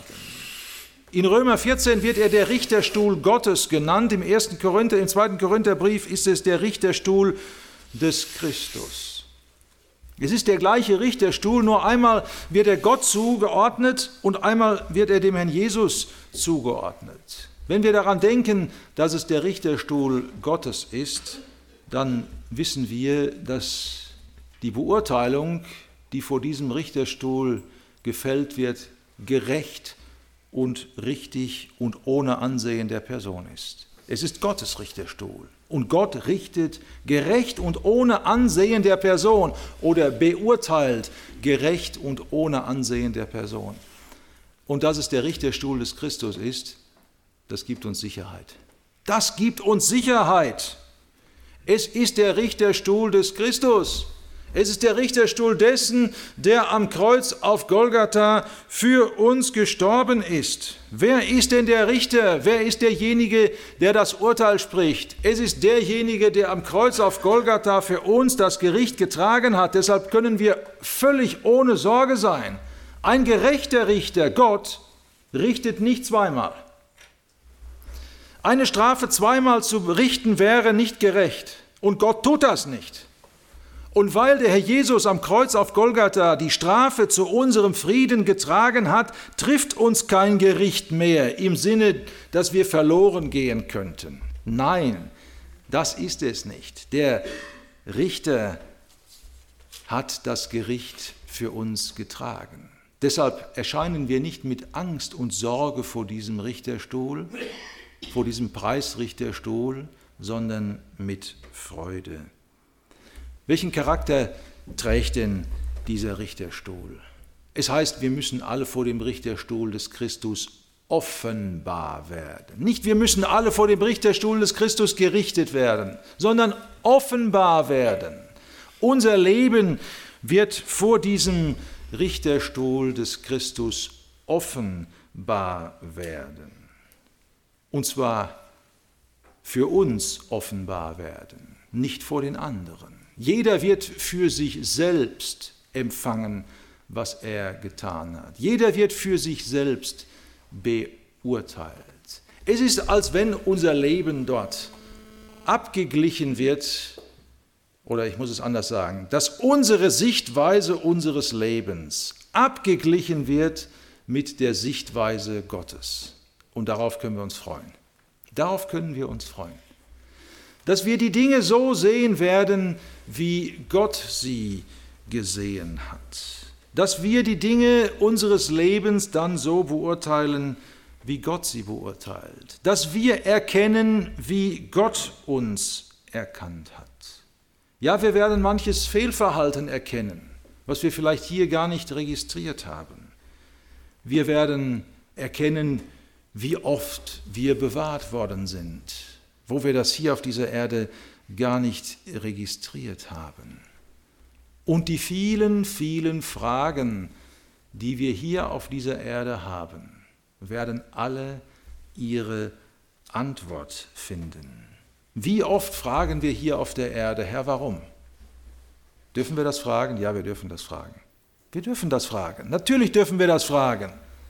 In Römer vierzehn wird er der Richterstuhl Gottes genannt. Im ersten Korinther, im zweiten Korintherbrief ist es der Richterstuhl des Christus. Es ist der gleiche Richterstuhl, nur einmal wird er Gott zugeordnet und einmal wird er dem Herrn Jesus zugeordnet. Wenn wir daran denken, dass es der Richterstuhl Gottes ist, dann wissen wir, dass die Beurteilung, die vor diesem Richterstuhl gefällt wird, gerecht ist und richtig und ohne Ansehen der Person ist. Es ist Gottes Richterstuhl und Gott richtet gerecht und ohne Ansehen der Person oder beurteilt gerecht und ohne Ansehen der Person. Und dass es der Richterstuhl des Christus ist, das gibt uns Sicherheit. Das gibt uns Sicherheit. Es ist der Richterstuhl des Christus. Es ist der Richterstuhl dessen, der am Kreuz auf Golgatha für uns gestorben ist. Wer ist denn der Richter? Wer ist derjenige, der das Urteil spricht? Es ist derjenige, der am Kreuz auf Golgatha für uns das Gericht getragen hat. Deshalb können wir völlig ohne Sorge sein. Ein gerechter Richter, Gott, richtet nicht zweimal. Eine Strafe zweimal zu richten wäre nicht gerecht. Und Gott tut das nicht. Und weil der Herr Jesus am Kreuz auf Golgatha die Strafe zu unserem Frieden getragen hat, trifft uns kein Gericht mehr im Sinne, dass wir verloren gehen könnten. Nein, das ist es nicht. Der Richter hat das Gericht für uns getragen. Deshalb erscheinen wir nicht mit Angst und Sorge vor diesem Richterstuhl, vor diesem Preisrichterstuhl, sondern mit Freude. Welchen Charakter trägt denn dieser Richterstuhl? Es heißt, wir müssen alle vor dem Richterstuhl des Christus offenbar werden. Nicht, wir müssen alle vor dem Richterstuhl des Christus gerichtet werden, sondern offenbar werden. Unser Leben wird vor diesem Richterstuhl des Christus offenbar werden. Und zwar für uns offenbar werden, nicht vor den anderen. Jeder wird für sich selbst empfangen, was er getan hat. Jeder wird für sich selbst beurteilt. Es ist, als wenn unser Leben dort abgeglichen wird, oder ich muss es anders sagen, dass unsere Sichtweise unseres Lebens abgeglichen wird mit der Sichtweise Gottes. Und darauf können wir uns freuen. Darauf können wir uns freuen. Dass wir die Dinge so sehen werden, wie Gott sie gesehen hat. Dass wir die Dinge unseres Lebens dann so beurteilen, wie Gott sie beurteilt. Dass wir erkennen, wie Gott uns erkannt hat. Ja, wir werden manches Fehlverhalten erkennen, was wir vielleicht hier gar nicht registriert haben. Wir werden erkennen, wie oft wir bewahrt worden sind, wo wir das hier auf dieser Erde gar nicht registriert haben. Und die vielen, vielen Fragen, die wir hier auf dieser Erde haben, werden alle ihre Antwort finden. Wie oft fragen wir hier auf der Erde, Herr, warum? Dürfen wir das fragen? Ja, wir dürfen das fragen. Wir dürfen das fragen. Natürlich dürfen wir das fragen.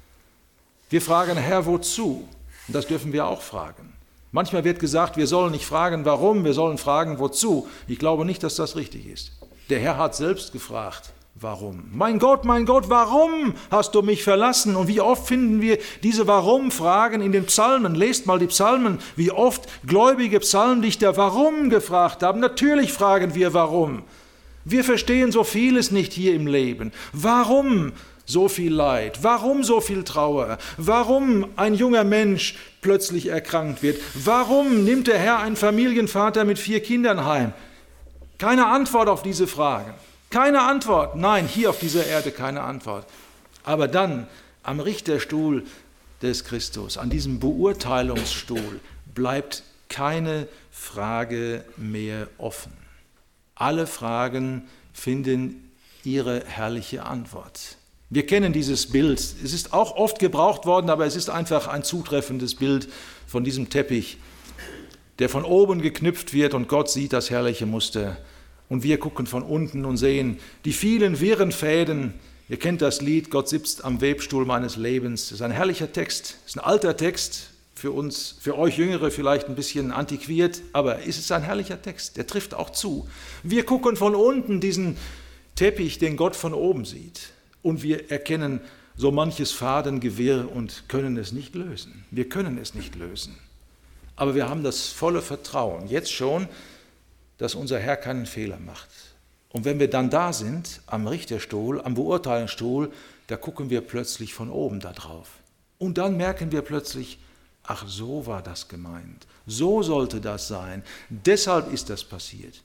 Wir fragen, Herr, wozu? Und das dürfen wir auch fragen. Manchmal wird gesagt, wir sollen nicht fragen, warum, wir sollen fragen, wozu. Ich glaube nicht, dass das richtig ist. Der Herr hat selbst gefragt, warum? Mein Gott, mein Gott, warum hast du mich verlassen? Und wie oft finden wir diese Warum-Fragen in den Psalmen? Lest mal die Psalmen, wie oft gläubige Psalmdichter warum gefragt haben. Natürlich fragen wir warum. Wir verstehen so vieles nicht hier im Leben. Warum so viel Leid? Warum so viel Trauer? Warum ein junger Mensch plötzlich erkrankt wird? Warum nimmt der Herr einen Familienvater mit vier Kindern heim? Keine Antwort auf diese Fragen. Keine Antwort. Nein, hier auf dieser Erde keine Antwort. Aber dann am Richterstuhl des Christus, an diesem Beurteilungsstuhl, bleibt keine Frage mehr offen. Alle Fragen finden ihre herrliche Antwort. Wir kennen dieses Bild. Es ist auch oft gebraucht worden, aber es ist einfach ein zutreffendes Bild von diesem Teppich, der von oben geknüpft wird und Gott sieht das herrliche Muster. Und wir gucken von unten und sehen die vielen wirren Fäden. Ihr kennt das Lied, Gott sitzt am Webstuhl meines Lebens. Das ist ein herrlicher Text, das ist ein alter Text, für uns, für euch Jüngere vielleicht ein bisschen antiquiert, aber es ist ein herrlicher Text, der trifft auch zu. Wir gucken von unten diesen Teppich, den Gott von oben sieht. Und wir erkennen so manches Fadengewirr und können es nicht lösen. Wir können es nicht lösen. Aber wir haben das volle Vertrauen, jetzt schon, dass unser Herr keinen Fehler macht. Und wenn wir dann da sind, am Richterstuhl, am Beurteilungsstuhl, da gucken wir plötzlich von oben da drauf. Und dann merken wir plötzlich, ach, so war das gemeint. So sollte das sein. Deshalb ist das passiert.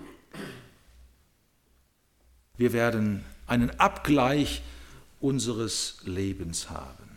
Wir werden einen Abgleich unseres Lebens haben.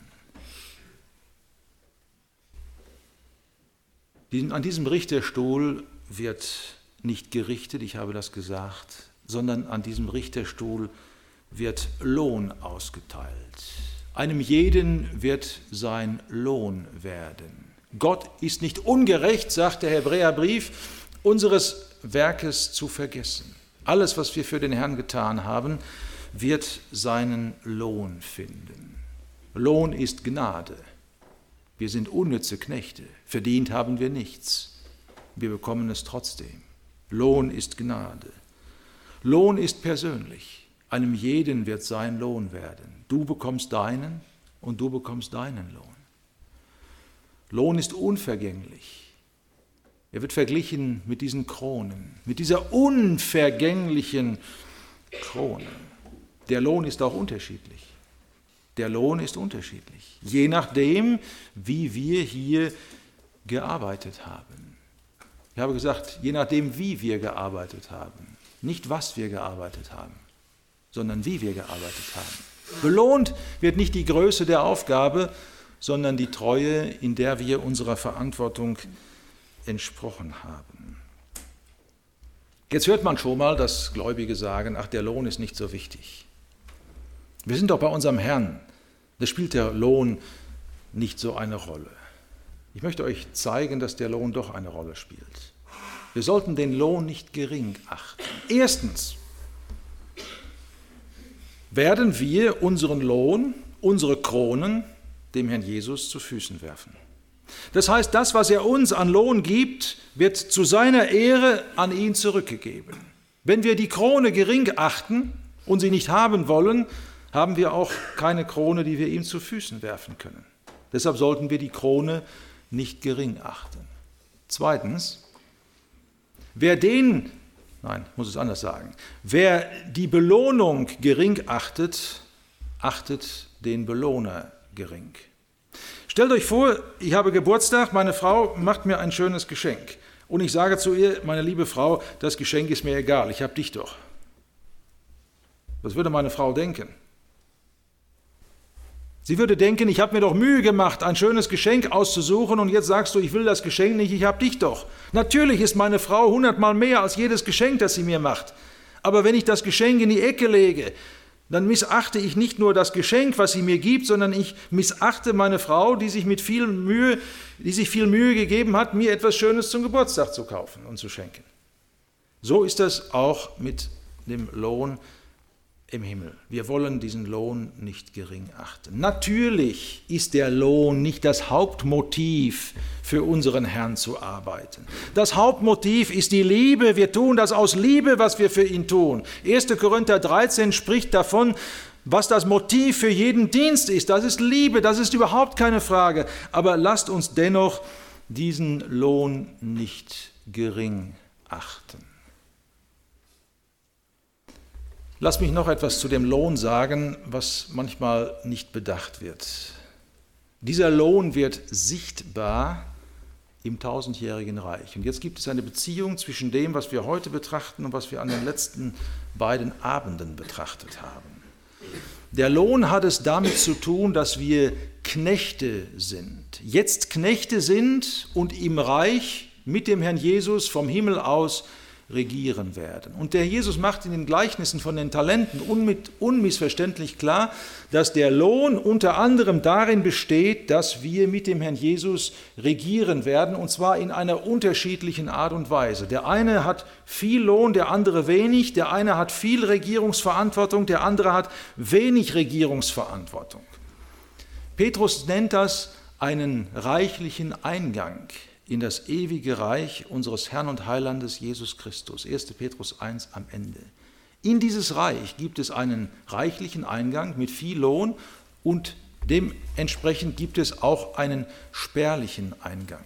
An diesem Richterstuhl wird nicht gerichtet, ich habe das gesagt, sondern an diesem Richterstuhl wird Lohn ausgeteilt. Einem jeden wird sein Lohn werden. Gott ist nicht ungerecht, sagt der Hebräerbrief, unseres Werkes zu vergessen. Alles, was wir für den Herrn getan haben, wird seinen Lohn finden. Lohn ist Gnade. Wir sind unnütze Knechte, verdient haben wir nichts. Wir bekommen es trotzdem. Lohn ist Gnade. Lohn ist persönlich. Einem jeden wird sein Lohn werden. Du bekommst deinen und du bekommst deinen Lohn. Lohn ist unvergänglich. Er wird verglichen mit diesen Kronen, mit dieser unvergänglichen Krone. Der Lohn ist auch unterschiedlich. Der Lohn ist unterschiedlich, je nachdem, wie wir hier gearbeitet haben. Ich habe gesagt, je nachdem, wie wir gearbeitet haben. Nicht, was wir gearbeitet haben, sondern wie wir gearbeitet haben. Belohnt wird nicht die Größe der Aufgabe, sondern die Treue, in der wir unserer Verantwortung entsprochen haben. Jetzt hört man schon mal, dass Gläubige sagen, ach, der Lohn ist nicht so wichtig. Wir sind doch bei unserem Herrn, da spielt der Lohn nicht so eine Rolle. Ich möchte euch zeigen, dass der Lohn doch eine Rolle spielt. Wir sollten den Lohn nicht gering achten. Erstens werden wir unseren Lohn, unsere Kronen, dem Herrn Jesus zu Füßen werfen. Das heißt, das, was er uns an Lohn gibt, wird zu seiner Ehre an ihn zurückgegeben. Wenn wir die Krone gering achten und sie nicht haben wollen, haben wir auch keine Krone, die wir ihm zu Füßen werfen können. Deshalb sollten wir die Krone nicht gering achten. Zweitens, wer den, nein, ich muss es anders sagen, wer die Belohnung gering achtet, achtet den Belohner gering. Stellt euch vor, ich habe Geburtstag, meine Frau macht mir ein schönes Geschenk. Und ich sage zu ihr, meine liebe Frau, das Geschenk ist mir egal, ich habe dich doch. Was würde meine Frau denken? Sie würde denken, ich habe mir doch Mühe gemacht, ein schönes Geschenk auszusuchen und jetzt sagst du, ich will das Geschenk nicht, ich habe dich doch. Natürlich ist meine Frau hundertmal mehr als jedes Geschenk, das sie mir macht. Aber wenn ich das Geschenk in die Ecke lege, dann missachte ich nicht nur das Geschenk, was sie mir gibt, sondern ich missachte meine Frau, die sich mit viel Mühe, die sich viel Mühe gegeben hat, mir etwas Schönes zum Geburtstag zu kaufen und zu schenken. So ist das auch mit dem Lohn im Himmel. Wir wollen diesen Lohn nicht gering achten. Natürlich ist der Lohn nicht das Hauptmotiv für unseren Herrn zu arbeiten. Das Hauptmotiv ist die Liebe. Wir tun das aus Liebe, was wir für ihn tun. erster Korinther dreizehn spricht davon, was das Motiv für jeden Dienst ist. Das ist Liebe, das ist überhaupt keine Frage. Aber lasst uns dennoch diesen Lohn nicht gering achten. Lass mich noch etwas zu dem Lohn sagen, was manchmal nicht bedacht wird. Dieser Lohn wird sichtbar im tausendjährigen Reich. Und jetzt gibt es eine Beziehung zwischen dem, was wir heute betrachten und was wir an den letzten beiden Abenden betrachtet haben. Der Lohn hat es damit zu tun, dass wir Knechte sind. Jetzt Knechte sind und im Reich mit dem Herrn Jesus vom Himmel aus regieren werden. Und der Jesus macht in den Gleichnissen von den Talenten unmissverständlich klar, dass der Lohn unter anderem darin besteht, dass wir mit dem Herrn Jesus regieren werden, und zwar in einer unterschiedlichen Art und Weise. Der eine hat viel Lohn, der andere wenig, der eine hat viel Regierungsverantwortung, der andere hat wenig Regierungsverantwortung. Petrus nennt das einen reichlichen Eingang in das ewige Reich unseres Herrn und Heilandes Jesus Christus. erster Petrus eins am Ende. In dieses Reich gibt es einen reichlichen Eingang mit viel Lohn und dementsprechend gibt es auch einen spärlichen Eingang.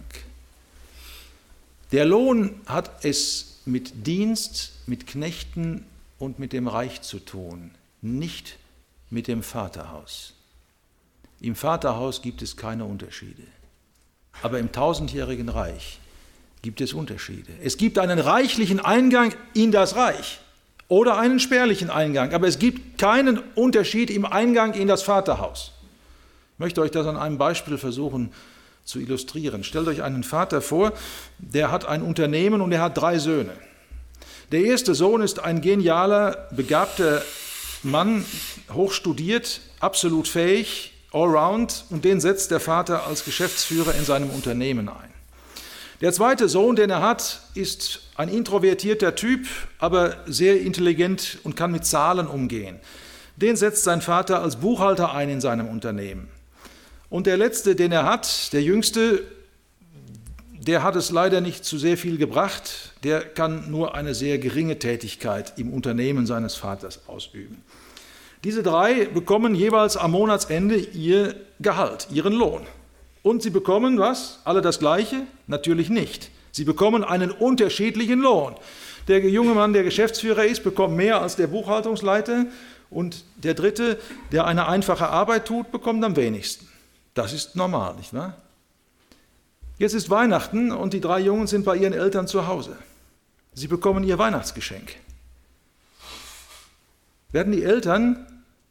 Der Lohn hat es mit Dienst, mit Knechten und mit dem Reich zu tun, nicht mit dem Vaterhaus. Im Vaterhaus gibt es keine Unterschiede. Aber im tausendjährigen Reich gibt es Unterschiede. Es gibt einen reichlichen Eingang in das Reich oder einen spärlichen Eingang, aber es gibt keinen Unterschied im Eingang in das Vaterhaus. Ich möchte euch das an einem Beispiel versuchen zu illustrieren. Stellt euch einen Vater vor, der hat ein Unternehmen und er hat drei Söhne. Der erste Sohn ist ein genialer, begabter Mann, hochstudiert, absolut fähig, Allround, und den setzt der Vater als Geschäftsführer in seinem Unternehmen ein. Der zweite Sohn, den er hat, ist ein introvertierter Typ, aber sehr intelligent und kann mit Zahlen umgehen. Den setzt sein Vater als Buchhalter ein in seinem Unternehmen. Und der letzte, den er hat, der jüngste, der hat es leider nicht zu sehr viel gebracht. Der kann nur eine sehr geringe Tätigkeit im Unternehmen seines Vaters ausüben. Diese drei bekommen jeweils am Monatsende ihr Gehalt, ihren Lohn. Und sie bekommen was? Alle das Gleiche? Natürlich nicht. Sie bekommen einen unterschiedlichen Lohn. Der junge Mann, der Geschäftsführer ist, bekommt mehr als der Buchhaltungsleiter, und der dritte, der eine einfache Arbeit tut, bekommt am wenigsten. Das ist normal, nicht wahr? Jetzt ist Weihnachten und die drei Jungen sind bei ihren Eltern zu Hause. Sie bekommen ihr Weihnachtsgeschenk. Werden die Eltern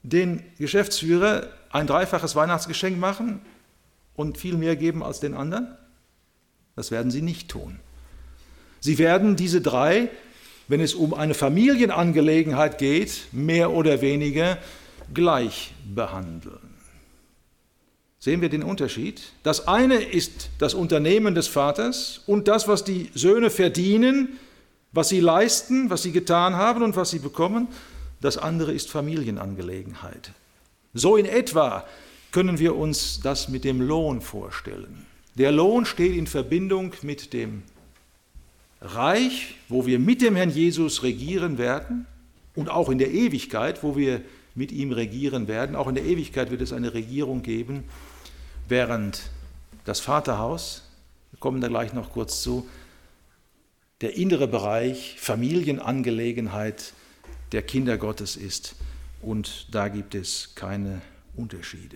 den Geschäftsführer ein dreifaches Weihnachtsgeschenk machen und viel mehr geben als den anderen? Das werden sie nicht tun. Sie werden diese drei, wenn es um eine Familienangelegenheit geht, mehr oder weniger gleich behandeln. Sehen wir den Unterschied? Das eine ist das Unternehmen des Vaters und das, was die Söhne verdienen, was sie leisten, was sie getan haben und was sie bekommen. Das andere ist Familienangelegenheit. So in etwa können wir uns das mit dem Lohn vorstellen. Der Lohn steht in Verbindung mit dem Reich, wo wir mit dem Herrn Jesus regieren werden und auch in der Ewigkeit, wo wir mit ihm regieren werden. Auch in der Ewigkeit wird es eine Regierung geben, während das Vaterhaus, wir kommen da gleich noch kurz zu, der innere Bereich, Familienangelegenheit der Kinder Gottes ist und da gibt es keine Unterschiede.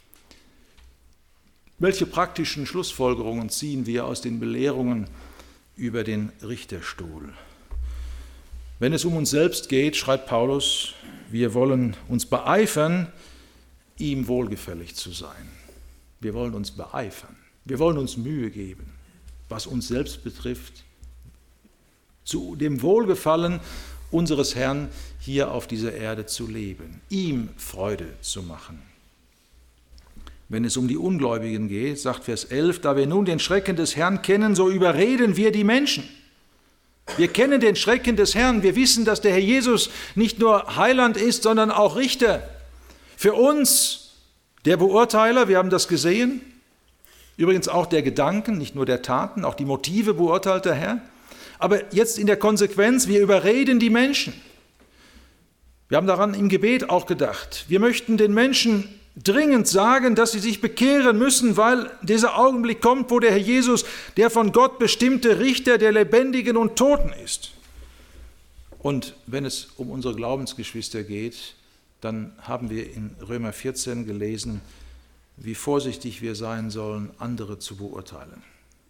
Welche praktischen Schlussfolgerungen ziehen wir aus den Belehrungen über den Richterstuhl? Wenn es um uns selbst geht, schreibt Paulus, wir wollen uns beeifern, ihm wohlgefällig zu sein. Wir wollen uns beeifern. Wir wollen uns Mühe geben, was uns selbst betrifft, zu dem Wohlgefallen unseres Herrn hier auf dieser Erde zu leben, ihm Freude zu machen. Wenn es um die Ungläubigen geht, sagt Vers elf, da wir nun den Schrecken des Herrn kennen, so überreden wir die Menschen. Wir kennen den Schrecken des Herrn, wir wissen, dass der Herr Jesus nicht nur Heiland ist, sondern auch Richter. Für uns der Beurteiler, wir haben das gesehen, übrigens auch der Gedanken, nicht nur der Taten, auch die Motive beurteilt der Herr. Aber jetzt in der Konsequenz, wir überreden die Menschen. Wir haben daran im Gebet auch gedacht. Wir möchten den Menschen dringend sagen, dass sie sich bekehren müssen, weil dieser Augenblick kommt, wo der Herr Jesus, der von Gott bestimmte Richter der Lebendigen und Toten ist. Und wenn es um unsere Glaubensgeschwister geht, dann haben wir in Römer vierzehn gelesen, wie vorsichtig wir sein sollen, andere zu beurteilen.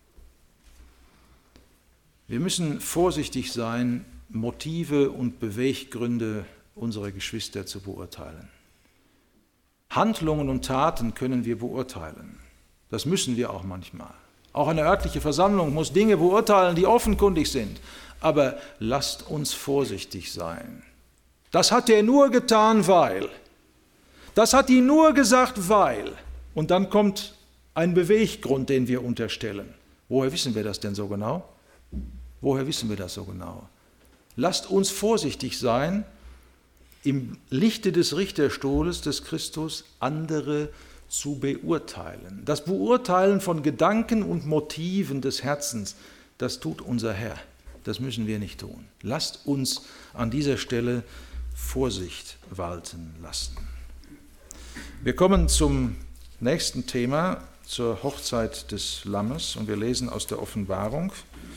Wir müssen vorsichtig sein, Motive und Beweggründe unserer Geschwister zu beurteilen. Handlungen und Taten können wir beurteilen. Das müssen wir auch manchmal. Auch eine örtliche Versammlung muss Dinge beurteilen, die offenkundig sind. Aber lasst uns vorsichtig sein. Das hat er nur getan, weil. Das hat ihn nur gesagt, weil. Und dann kommt ein Beweggrund, den wir unterstellen. Woher wissen wir das denn so genau? Woher wissen wir das so genau? Lasst uns vorsichtig sein, im Lichte des Richterstuhles des Christus andere zu beurteilen. Das Beurteilen von Gedanken und Motiven des Herzens, das tut unser Herr. Das müssen wir nicht tun. Lasst uns an dieser Stelle Vorsicht walten lassen. Wir kommen zum nächsten Thema, zur Hochzeit des Lammes, und wir lesen aus der Offenbarung,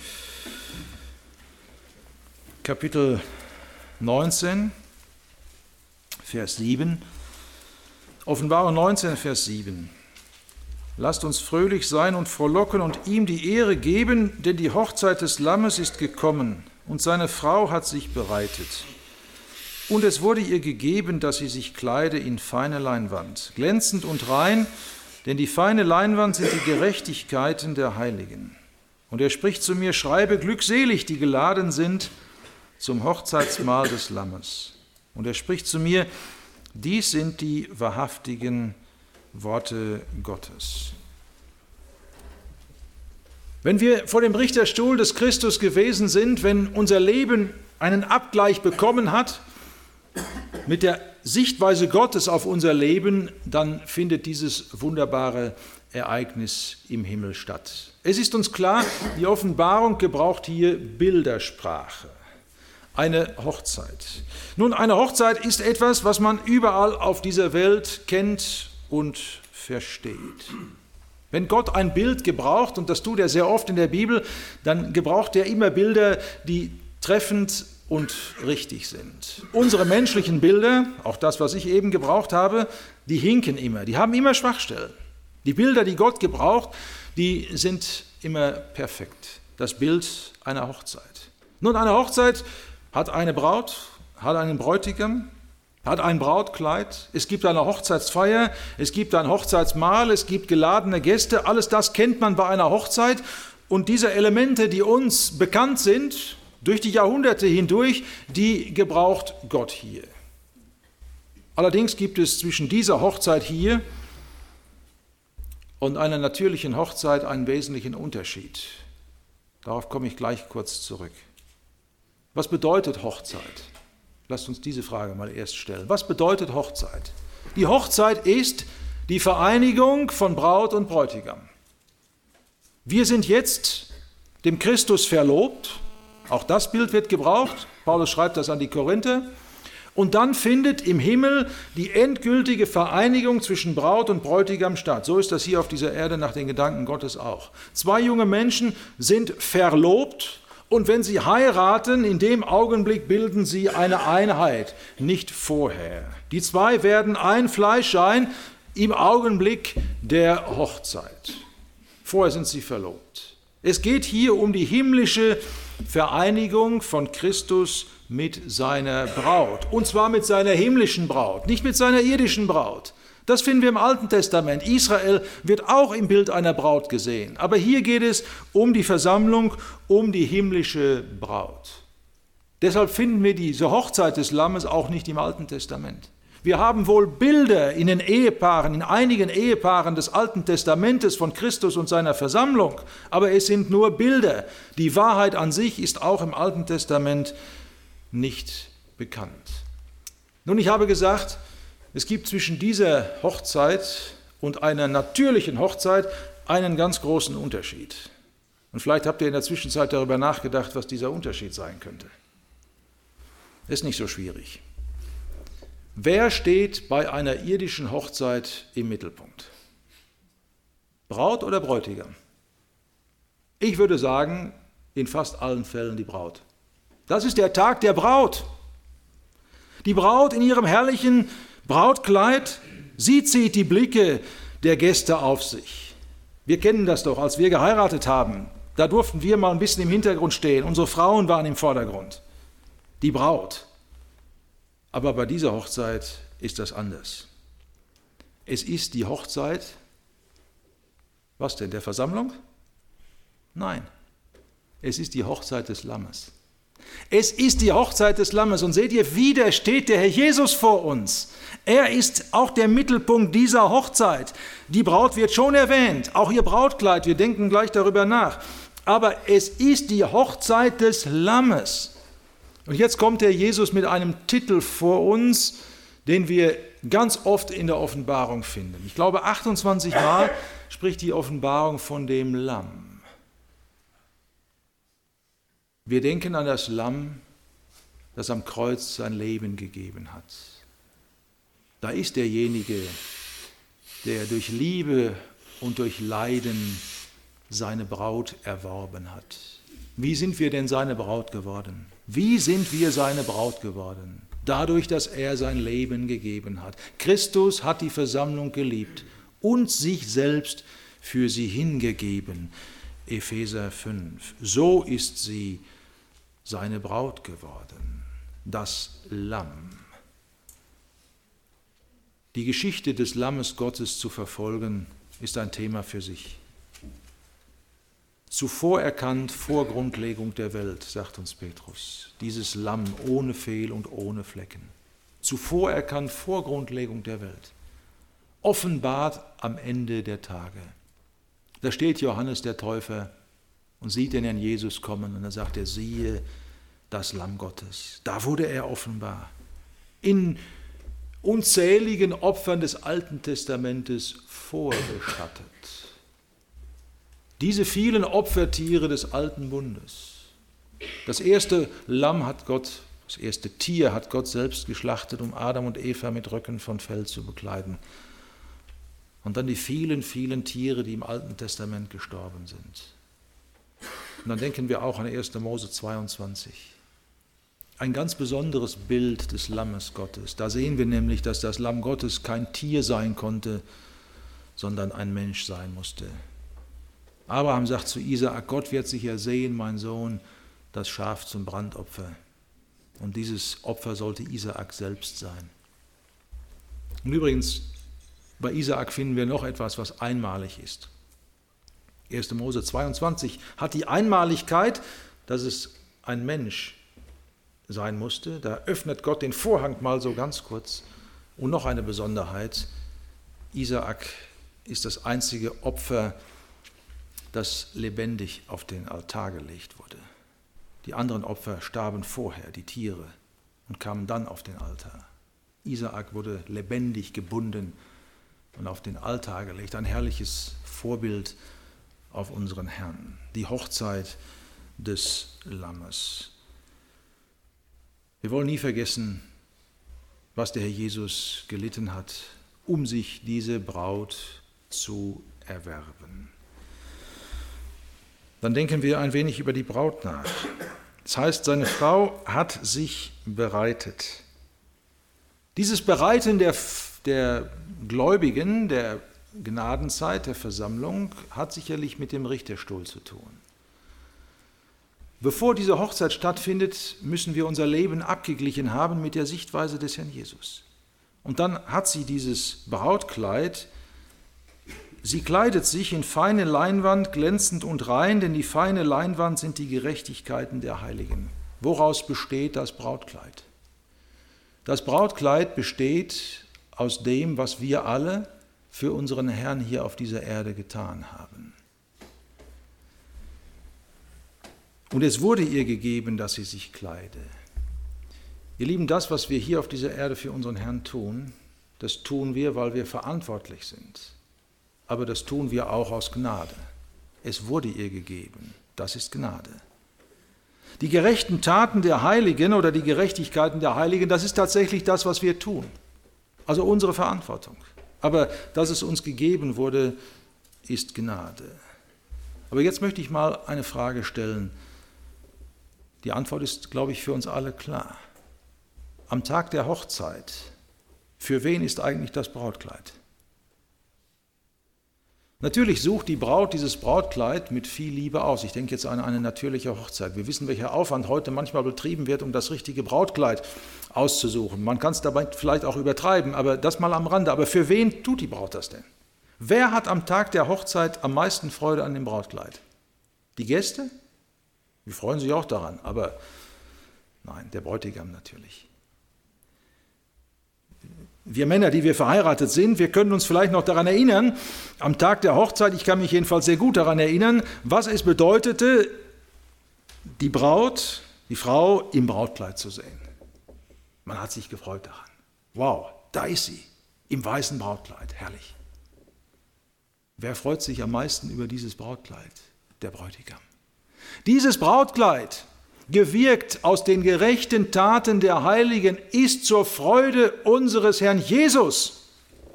Kapitel neunzehn, Vers sieben. Offenbarung neunzehn, Vers sieben. Lasst uns fröhlich sein und frohlocken und ihm die Ehre geben, denn die Hochzeit des Lammes ist gekommen und seine Frau hat sich bereitet. Und es wurde ihr gegeben, dass sie sich kleide in feine Leinwand, glänzend und rein, denn die feine Leinwand sind die Gerechtigkeiten der Heiligen. Und er spricht zu mir, schreibe, glückselig, die geladen sind zum Hochzeitsmahl des Lammes. Und er spricht zu mir, dies sind die wahrhaftigen Worte Gottes. Wenn wir vor dem Richterstuhl des Christus gewesen sind, wenn unser Leben einen Abgleich bekommen hat mit der Sichtweise Gottes auf unser Leben, dann findet dieses wunderbare Ereignis im Himmel statt. Es ist uns klar, die Offenbarung gebraucht hier Bildersprache. Eine Hochzeit. Nun, eine Hochzeit ist etwas, was man überall auf dieser Welt kennt und versteht. Wenn Gott ein Bild gebraucht, und das tut er sehr oft in der Bibel, dann gebraucht er immer Bilder, die treffend und richtig sind. Unsere menschlichen Bilder, auch das, was ich eben gebraucht habe, die hinken immer, die haben immer Schwachstellen. Die Bilder, die Gott gebraucht, die sind immer perfekt. Das Bild einer Hochzeit. Nun, eine Hochzeit hat eine Braut, hat einen Bräutigam hat ein Brautkleid, es gibt eine Hochzeitsfeier, es gibt ein Hochzeitsmahl, es gibt geladene Gäste, alles das kennt man bei einer Hochzeit. Und diese Elemente, die uns bekannt sind, durch die Jahrhunderte hindurch, die gebraucht Gott hier. Allerdings gibt es zwischen dieser Hochzeit hier und einer natürlichen Hochzeit einen wesentlichen Unterschied. Darauf komme ich gleich kurz zurück. Was bedeutet Hochzeit? Lasst uns diese Frage mal erst stellen. Was bedeutet Hochzeit? Die Hochzeit ist die Vereinigung von Braut und Bräutigam. Wir sind jetzt dem Christus verlobt. Auch das Bild wird gebraucht. Paulus schreibt das an die Korinther. Und dann findet im Himmel die endgültige Vereinigung zwischen Braut und Bräutigam statt. So ist das hier auf dieser Erde nach den Gedanken Gottes auch. Zwei junge Menschen sind verlobt und wenn sie heiraten, in dem Augenblick bilden sie eine Einheit, nicht vorher. Die zwei werden ein Fleisch sein im Augenblick der Hochzeit. Vorher sind sie verlobt. Es geht hier um die himmlische Vereinigung von Christus mit seiner Braut. Und zwar mit seiner himmlischen Braut, nicht mit seiner irdischen Braut. Das finden wir im Alten Testament. Israel wird auch im Bild einer Braut gesehen. Aber hier geht es um die Versammlung, um die himmlische Braut. Deshalb finden wir diese Hochzeit des Lammes auch nicht im Alten Testament. Wir haben wohl Bilder in den Ehepaaren, in einigen Ehepaaren des Alten Testamentes von Christus und seiner Versammlung, aber es sind nur Bilder. Die Wahrheit an sich ist auch im Alten Testament nicht bekannt. Nun, ich habe gesagt, es gibt zwischen dieser Hochzeit und einer natürlichen Hochzeit einen ganz großen Unterschied. Und vielleicht habt ihr in der Zwischenzeit darüber nachgedacht, was dieser Unterschied sein könnte. Ist nicht so schwierig. Wer steht bei einer irdischen Hochzeit im Mittelpunkt? Braut oder Bräutigam? Ich würde sagen, in fast allen Fällen die Braut. Das ist der Tag der Braut. Die Braut in ihrem herrlichen Brautkleid, sie zieht die Blicke der Gäste auf sich. Wir kennen das doch, als wir geheiratet haben. Da durften wir mal ein bisschen im Hintergrund stehen. Unsere Frauen waren im Vordergrund. Die Braut. Aber bei dieser Hochzeit ist das anders. Es ist die Hochzeit, was denn, der Versammlung? Nein, es ist die Hochzeit des Lammes. Es ist die Hochzeit des Lammes. Und seht ihr, wieder steht der Herr Jesus vor uns. Er ist auch der Mittelpunkt dieser Hochzeit. Die Braut wird schon erwähnt, auch ihr Brautkleid, wir denken gleich darüber nach. Aber es ist die Hochzeit des Lammes. Und jetzt kommt der Jesus mit einem Titel vor uns, den wir ganz oft in der Offenbarung finden. Ich glaube, achtundzwanzig Mal spricht die Offenbarung von dem Lamm. Wir denken an das Lamm, das am Kreuz sein Leben gegeben hat. Da ist derjenige, der durch Liebe und durch Leiden seine Braut erworben hat. Wie sind wir denn seine Braut geworden? Wie sind wir seine Braut geworden? Dadurch, dass er sein Leben gegeben hat. Christus hat die Versammlung geliebt und sich selbst für sie hingegeben. Epheser fünf. So ist sie seine Braut geworden, das Lamm. Die Geschichte des Lammes Gottes zu verfolgen, ist ein Thema für sich. Zuvor erkannt vor Grundlegung der Welt, sagt uns Petrus, dieses Lamm ohne Fehl und ohne Flecken. Zuvor erkannt vor Grundlegung der Welt. Offenbart am Ende der Tage. Da steht Johannes der Täufer und sieht den Herrn Jesus kommen und dann sagt er, siehe, das Lamm Gottes. Da wurde er offenbar. In unzähligen Opfern des Alten Testamentes vorbeschattet. Diese vielen Opfertiere des alten Bundes. Das erste Lamm hat Gott, das erste Tier hat Gott selbst geschlachtet, um Adam und Eva mit Röcken von Fell zu bekleiden. Und dann die vielen, vielen Tiere, die im Alten Testament gestorben sind. Und dann denken wir auch an erster Mose zweiundzwanzig. Ein ganz besonderes Bild des Lammes Gottes. Da sehen wir nämlich, dass das Lamm Gottes kein Tier sein konnte, sondern ein Mensch sein musste. Abraham sagt zu Isaak, Gott wird sich ersehen, mein Sohn, das Schaf zum Brandopfer. Und dieses Opfer sollte Isaak selbst sein. Und übrigens, bei Isaak finden wir noch etwas, was einmalig ist. erster Mose zweiundzwanzig hat die Einmaligkeit, dass es ein Mensch sein musste. Da öffnet Gott den Vorhang mal so ganz kurz. Und noch eine Besonderheit, Isaak ist das einzige Opfer, das lebendig auf den Altar gelegt wurde. Die anderen Opfer starben vorher, die Tiere, und kamen dann auf den Altar. Isaak wurde lebendig gebunden und auf den Altar gelegt. Ein herrliches Vorbild auf unseren Herrn. Die Hochzeit des Lammes. Wir wollen nie vergessen, was der Herr Jesus gelitten hat, um sich diese Braut zu erwerben. Dann denken wir ein wenig über die Braut nach. Das heißt, seine Frau hat sich bereitet. Dieses Bereiten der, der Gläubigen, der Gnadenzeit, der Versammlung, hat sicherlich mit dem Richterstuhl zu tun. Bevor diese Hochzeit stattfindet, müssen wir unser Leben abgeglichen haben mit der Sichtweise des Herrn Jesus. Und dann hat sie dieses Brautkleid. Sie kleidet sich in feine Leinwand, glänzend und rein, denn die feine Leinwand sind die Gerechtigkeiten der Heiligen. Woraus besteht das Brautkleid? Das Brautkleid besteht aus dem, was wir alle für unseren Herrn hier auf dieser Erde getan haben. Und es wurde ihr gegeben, dass sie sich kleide. Ihr Lieben, das, was wir hier auf dieser Erde für unseren Herrn tun, das tun wir, weil wir verantwortlich sind. Aber das tun wir auch aus Gnade. Es wurde ihr gegeben. Das ist Gnade. Die gerechten Taten der Heiligen oder die Gerechtigkeiten der Heiligen, das ist tatsächlich das, was wir tun. Also unsere Verantwortung. Aber dass es uns gegeben wurde, ist Gnade. Aber jetzt möchte ich mal eine Frage stellen. Die Antwort ist, glaube ich, für uns alle klar. Am Tag der Hochzeit, für wen ist eigentlich das Brautkleid? Natürlich sucht die Braut dieses Brautkleid mit viel Liebe aus. Ich denke jetzt an eine natürliche Hochzeit. Wir wissen, welcher Aufwand heute manchmal betrieben wird, um das richtige Brautkleid auszusuchen. Man kann es dabei vielleicht auch übertreiben, aber das mal am Rande. Aber für wen tut die Braut das denn? Wer hat am Tag der Hochzeit am meisten Freude an dem Brautkleid? Die Gäste? Die freuen sich auch daran, aber nein, der Bräutigam natürlich. Wir Männer, die wir verheiratet sind, wir können uns vielleicht noch daran erinnern, am Tag der Hochzeit, ich kann mich jedenfalls sehr gut daran erinnern, was es bedeutete, die Braut, die Frau im Brautkleid zu sehen. Man hat sich gefreut daran. Wow, da ist sie, im weißen Brautkleid, herrlich. Wer freut sich am meisten über dieses Brautkleid? Der Bräutigam. Dieses Brautkleid, gewirkt aus den gerechten Taten der Heiligen, ist zur Freude unseres Herrn Jesus.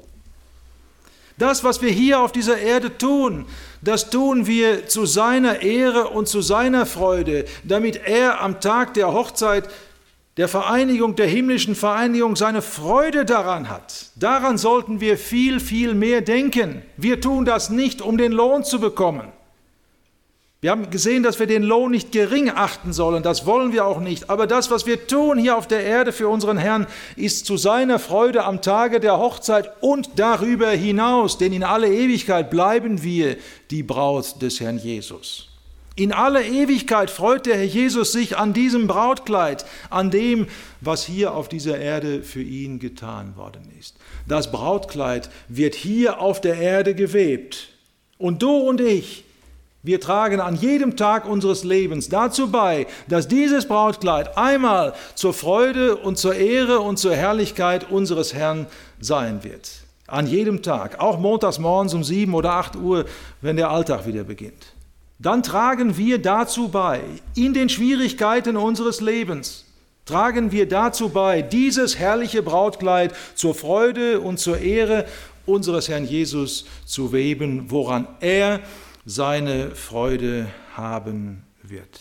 Das, was wir hier auf dieser Erde tun, das tun wir zu seiner Ehre und zu seiner Freude, damit er am Tag der Hochzeit, der Vereinigung, der himmlischen Vereinigung, seine Freude daran hat. Daran sollten wir viel, viel mehr denken. Wir tun das nicht, um den Lohn zu bekommen. Wir haben gesehen, dass wir den Lohn nicht gering achten sollen, das wollen wir auch nicht. Aber das, was wir tun hier auf der Erde für unseren Herrn, ist zu seiner Freude am Tage der Hochzeit und darüber hinaus, denn in alle Ewigkeit bleiben wir die Braut des Herrn Jesus. In alle Ewigkeit freut der Herr Jesus sich an diesem Brautkleid, an dem, was hier auf dieser Erde für ihn getan worden ist. Das Brautkleid wird hier auf der Erde gewebt. Und du und ich, wir tragen an jedem Tag unseres Lebens dazu bei, dass dieses Brautkleid einmal zur Freude und zur Ehre und zur Herrlichkeit unseres Herrn sein wird. An jedem Tag, auch montags morgens um sieben oder acht Uhr, wenn der Alltag wieder beginnt. Dann tragen wir dazu bei, in den Schwierigkeiten unseres Lebens, tragen wir dazu bei, dieses herrliche Brautkleid zur Freude und zur Ehre unseres Herrn Jesus zu weben, woran er seine Freude haben wird.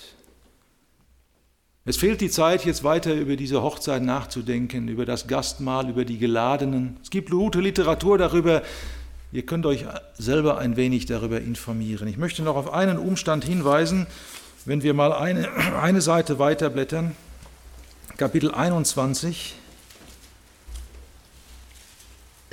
Es fehlt die Zeit, jetzt weiter über diese Hochzeit nachzudenken, über das Gastmahl, über die Geladenen. Es gibt gute Literatur darüber. Ihr könnt euch selber ein wenig darüber informieren. Ich möchte noch auf einen Umstand hinweisen, wenn wir mal eine, eine Seite weiterblättern. Kapitel einundzwanzig.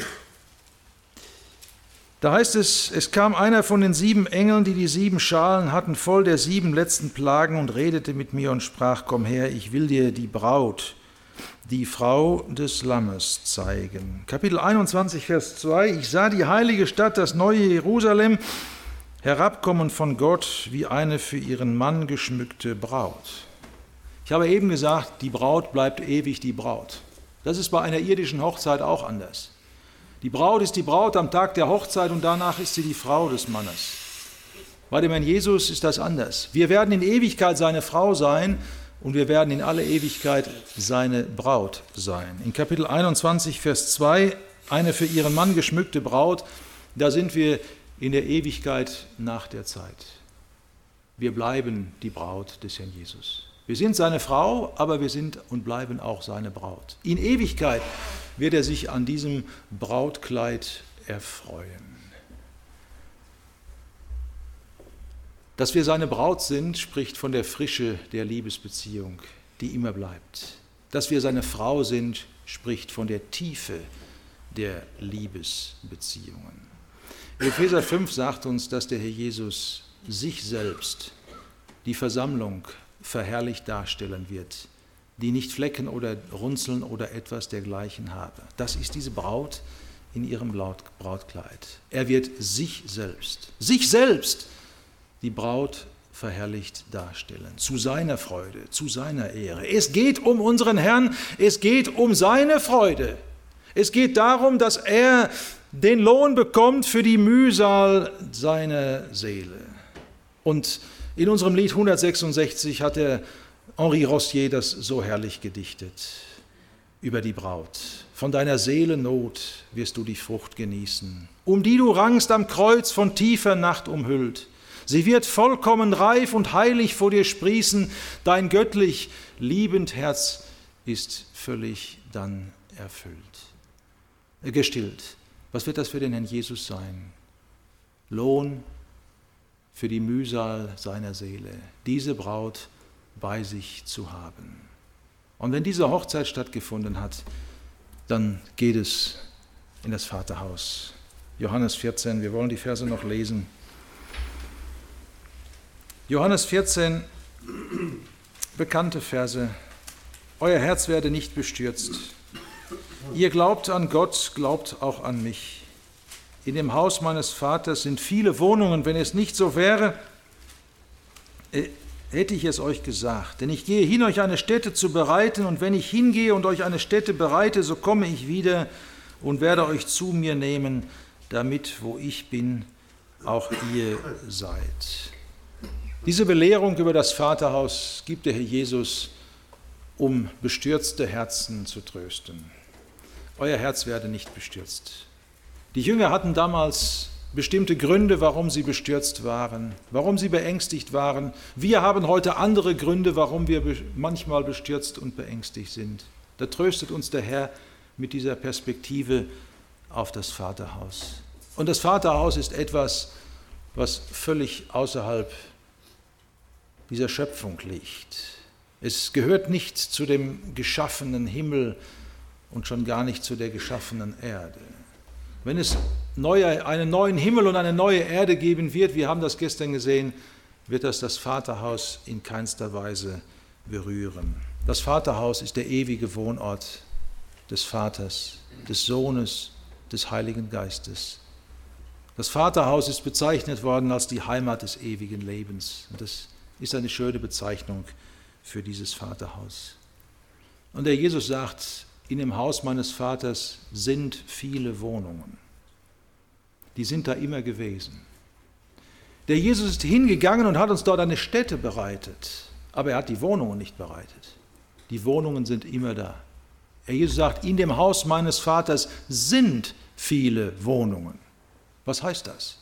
Da heißt es, es kam einer von den sieben Engeln, die die sieben Schalen hatten, voll der sieben letzten Plagen und redete mit mir und sprach, komm her, ich will dir die Braut, die Frau des Lammes zeigen. Kapitel einundzwanzig, Vers zwei, ich sah die heilige Stadt, das neue Jerusalem, herabkommen von Gott wie eine für ihren Mann geschmückte Braut. Ich habe eben gesagt, die Braut bleibt ewig die Braut. Das ist bei einer irdischen Hochzeit auch anders. Die Braut ist die Braut am Tag der Hochzeit und danach ist sie die Frau des Mannes. Bei dem Herrn Jesus ist das anders. Wir werden in Ewigkeit seine Frau sein und wir werden in alle Ewigkeit seine Braut sein. In Kapitel einundzwanzig, Vers zwei, eine für ihren Mann geschmückte Braut, da sind wir in der Ewigkeit nach der Zeit. Wir bleiben die Braut des Herrn Jesus. Wir sind seine Frau, aber wir sind und bleiben auch seine Braut. In Ewigkeit wird er sich an diesem Brautkleid erfreuen. Dass wir seine Braut sind, spricht von der Frische der Liebesbeziehung, die immer bleibt. Dass wir seine Frau sind, spricht von der Tiefe der Liebesbeziehungen. Epheser fünf sagt uns, dass der Herr Jesus sich selbst, die Versammlung, verherrlicht darstellen wird, die nicht Flecken oder Runzeln oder etwas dergleichen habe. Das ist diese Braut in ihrem Brautkleid. Er wird sich selbst, sich selbst, die Braut verherrlicht darstellen, zu seiner Freude, zu seiner Ehre. Es geht um unseren Herrn, es geht um seine Freude. Es geht darum, dass er den Lohn bekommt für die Mühsal seiner Seele. Und in unserem Lied hundertsechsundsechzig hat der Henri Rossier das so herrlich gedichtet über die Braut. Von deiner Seele Not wirst du die Frucht genießen, um die du rangst am Kreuz von tiefer Nacht umhüllt. Sie wird vollkommen reif und heilig vor dir sprießen, dein göttlich liebend Herz ist völlig dann erfüllt, äh, gestillt. Was wird das für den Herrn Jesus sein? Lohn für die Mühsal seiner Seele, diese Braut bei sich zu haben. Und wenn diese Hochzeit stattgefunden hat, dann geht es in das Vaterhaus. Johannes vierzehn, wir wollen die Verse noch lesen. Johannes vierzehn, bekannte Verse. Euer Herz werde nicht bestürzt. Ihr glaubt an Gott, glaubt auch an mich. In dem Haus meines Vaters sind viele Wohnungen. Wenn es nicht so wäre, hätte ich es euch gesagt. Denn ich gehe hin, euch eine Stätte zu bereiten. Und wenn ich hingehe und euch eine Stätte bereite, so komme ich wieder und werde euch zu mir nehmen, damit, wo ich bin, auch ihr seid. Diese Belehrung über das Vaterhaus gibt der Herr Jesus, um bestürzte Herzen zu trösten. Euer Herz werde nicht bestürzt. Die Jünger hatten damals bestimmte Gründe, warum sie bestürzt waren, warum sie beängstigt waren. Wir haben heute andere Gründe, warum wir manchmal bestürzt und beängstigt sind. Da tröstet uns der Herr mit dieser Perspektive auf das Vaterhaus. Und das Vaterhaus ist etwas, was völlig außerhalb dieser Schöpfung liegt. Es gehört nicht zu dem geschaffenen Himmel und schon gar nicht zu der geschaffenen Erde. Wenn es neue, einen neuen Himmel und eine neue Erde geben wird, wir haben das gestern gesehen, wird das das Vaterhaus in keinster Weise berühren. Das Vaterhaus ist der ewige Wohnort des Vaters, des Sohnes, des Heiligen Geistes. Das Vaterhaus ist bezeichnet worden als die Heimat des ewigen Lebens. Und das ist eine schöne Bezeichnung für dieses Vaterhaus. Und der Jesus sagt, in dem Haus meines Vaters sind viele Wohnungen. Die sind da immer gewesen. Der Jesus ist hingegangen und hat uns dort eine Stätte bereitet, aber er hat die Wohnungen nicht bereitet. Die Wohnungen sind immer da. Der Jesus sagt, in dem Haus meines Vaters sind viele Wohnungen. Was heißt das?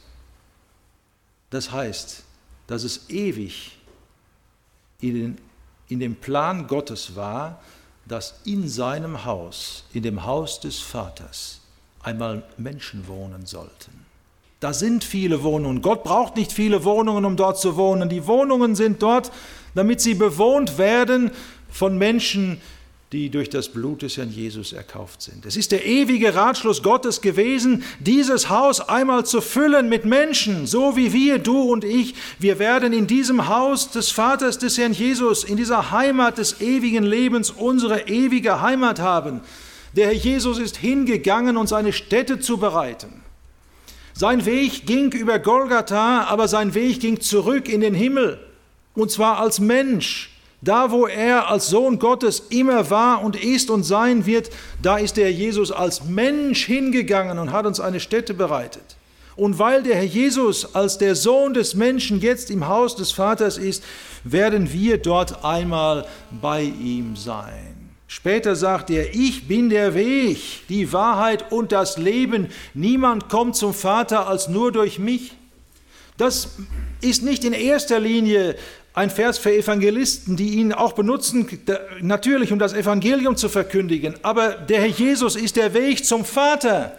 Das heißt, dass es ewig in, den, in dem Plan Gottes war, dass in seinem Haus, in dem Haus des Vaters, einmal Menschen wohnen sollten. Da sind viele Wohnungen. Gott braucht nicht viele Wohnungen, um dort zu wohnen. Die Wohnungen sind dort, damit sie bewohnt werden von Menschen, die durch das Blut des Herrn Jesus erkauft sind. Es ist der ewige Ratschluss Gottes gewesen, dieses Haus einmal zu füllen mit Menschen, so wie wir, du und ich. Wir werden in diesem Haus des Vaters des Herrn Jesus, in dieser Heimat des ewigen Lebens, unsere ewige Heimat haben. Der Herr Jesus ist hingegangen, uns eine Stätte zu bereiten. Sein Weg ging über Golgatha, aber sein Weg ging zurück in den Himmel, und zwar als Mensch. Da, wo er als Sohn Gottes immer war und ist und sein wird, da ist der Herr Jesus als Mensch hingegangen und hat uns eine Stätte bereitet. Und weil der Herr Jesus als der Sohn des Menschen jetzt im Haus des Vaters ist, werden wir dort einmal bei ihm sein. Später sagt er, ich bin der Weg, die Wahrheit und das Leben. Niemand kommt zum Vater als nur durch mich. Das ist nicht in erster Linie ein Vers für Evangelisten, die ihn auch benutzen, natürlich um das Evangelium zu verkündigen. Aber der Herr Jesus ist der Weg zum Vater.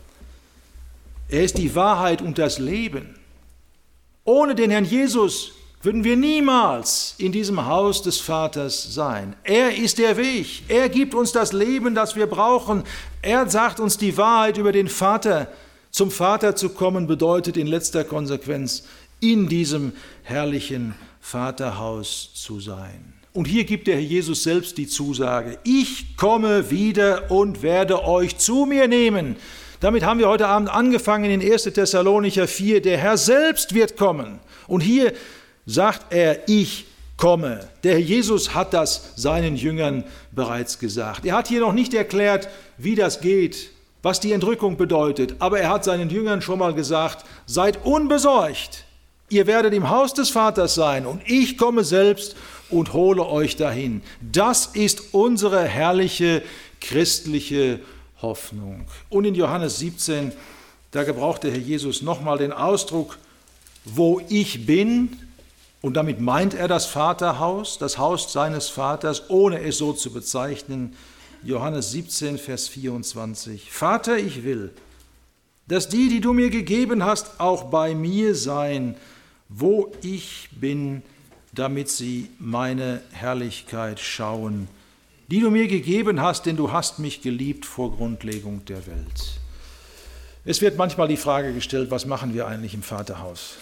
Er ist die Wahrheit und das Leben. Ohne den Herrn Jesus würden wir niemals in diesem Haus des Vaters sein. Er ist der Weg. Er gibt uns das Leben, das wir brauchen. Er sagt uns die Wahrheit über den Vater. Zum Vater zu kommen bedeutet in letzter Konsequenz, in diesem herrlichen Vaterhaus zu sein. Und hier gibt der Herr Jesus selbst die Zusage, ich komme wieder und werde euch zu mir nehmen. Damit haben wir heute Abend angefangen in erster Thessalonicher vier, der Herr selbst wird kommen. Und hier sagt er, ich komme. Der Herr Jesus hat das seinen Jüngern bereits gesagt. Er hat hier noch nicht erklärt, wie das geht, was die Entrückung bedeutet, aber er hat seinen Jüngern schon mal gesagt, seid unbesorgt. Ihr werdet im Haus des Vaters sein und ich komme selbst und hole euch dahin. Das ist unsere herrliche christliche Hoffnung. Und in Johannes siebzehn, da gebraucht der Herr Jesus nochmal den Ausdruck, wo ich bin, und damit meint er das Vaterhaus, das Haus seines Vaters, ohne es so zu bezeichnen. Johannes siebzehn, Vers vierundzwanzig. Vater, ich will, dass die, die du mir gegeben hast, auch bei mir seien, wo ich bin, damit sie meine Herrlichkeit schauen, die du mir gegeben hast, denn du hast mich geliebt vor Grundlegung der Welt. Es wird manchmal die Frage gestellt, was machen wir eigentlich im Vaterhaus?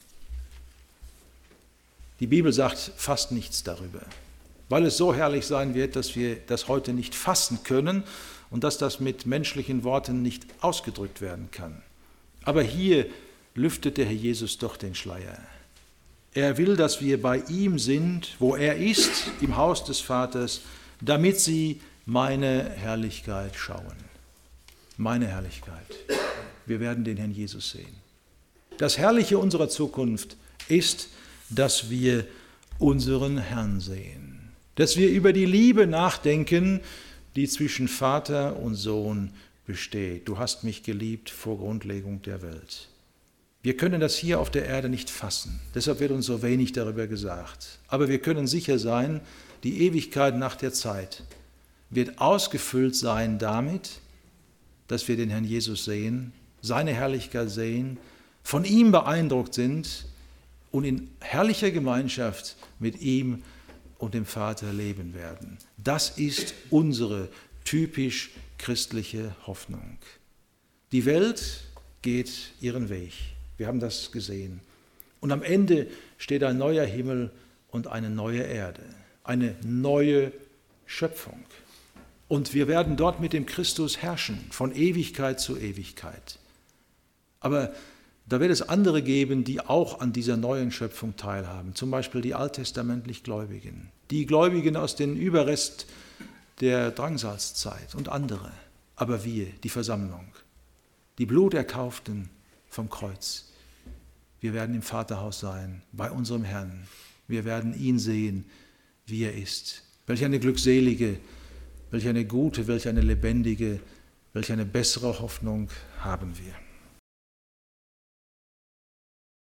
Die Bibel sagt fast nichts darüber, weil es so herrlich sein wird, dass wir das heute nicht fassen können und dass das mit menschlichen Worten nicht ausgedrückt werden kann. Aber hier lüftet der Herr Jesus doch den Schleier. Er will, dass wir bei ihm sind, wo er ist, im Haus des Vaters, damit sie meine Herrlichkeit schauen. Meine Herrlichkeit. Wir werden den Herrn Jesus sehen. Das Herrliche unserer Zukunft ist, dass wir unseren Herrn sehen. Dass wir über die Liebe nachdenken, die zwischen Vater und Sohn besteht. Du hast mich geliebt vor Grundlegung der Welt. Wir können das hier auf der Erde nicht fassen, deshalb wird uns so wenig darüber gesagt. Aber wir können sicher sein, die Ewigkeit nach der Zeit wird ausgefüllt sein damit, dass wir den Herrn Jesus sehen, seine Herrlichkeit sehen, von ihm beeindruckt sind und in herrlicher Gemeinschaft mit ihm und dem Vater leben werden. Das ist unsere typisch christliche Hoffnung. Die Welt geht ihren Weg. Wir haben das gesehen. Und am Ende steht ein neuer Himmel und eine neue Erde, eine neue Schöpfung. Und wir werden dort mit dem Christus herrschen, von Ewigkeit zu Ewigkeit. Aber da wird es andere geben, die auch an dieser neuen Schöpfung teilhaben, zum Beispiel die alttestamentlich Gläubigen, die Gläubigen aus dem Überrest der Drangsalzzeit und andere. Aber wir, die Versammlung, die Bluterkauften vom Kreuz, wir werden im Vaterhaus sein, bei unserem Herrn. Wir werden ihn sehen, wie er ist. Welch eine glückselige, welch eine gute, welch eine lebendige, welch eine bessere Hoffnung haben wir.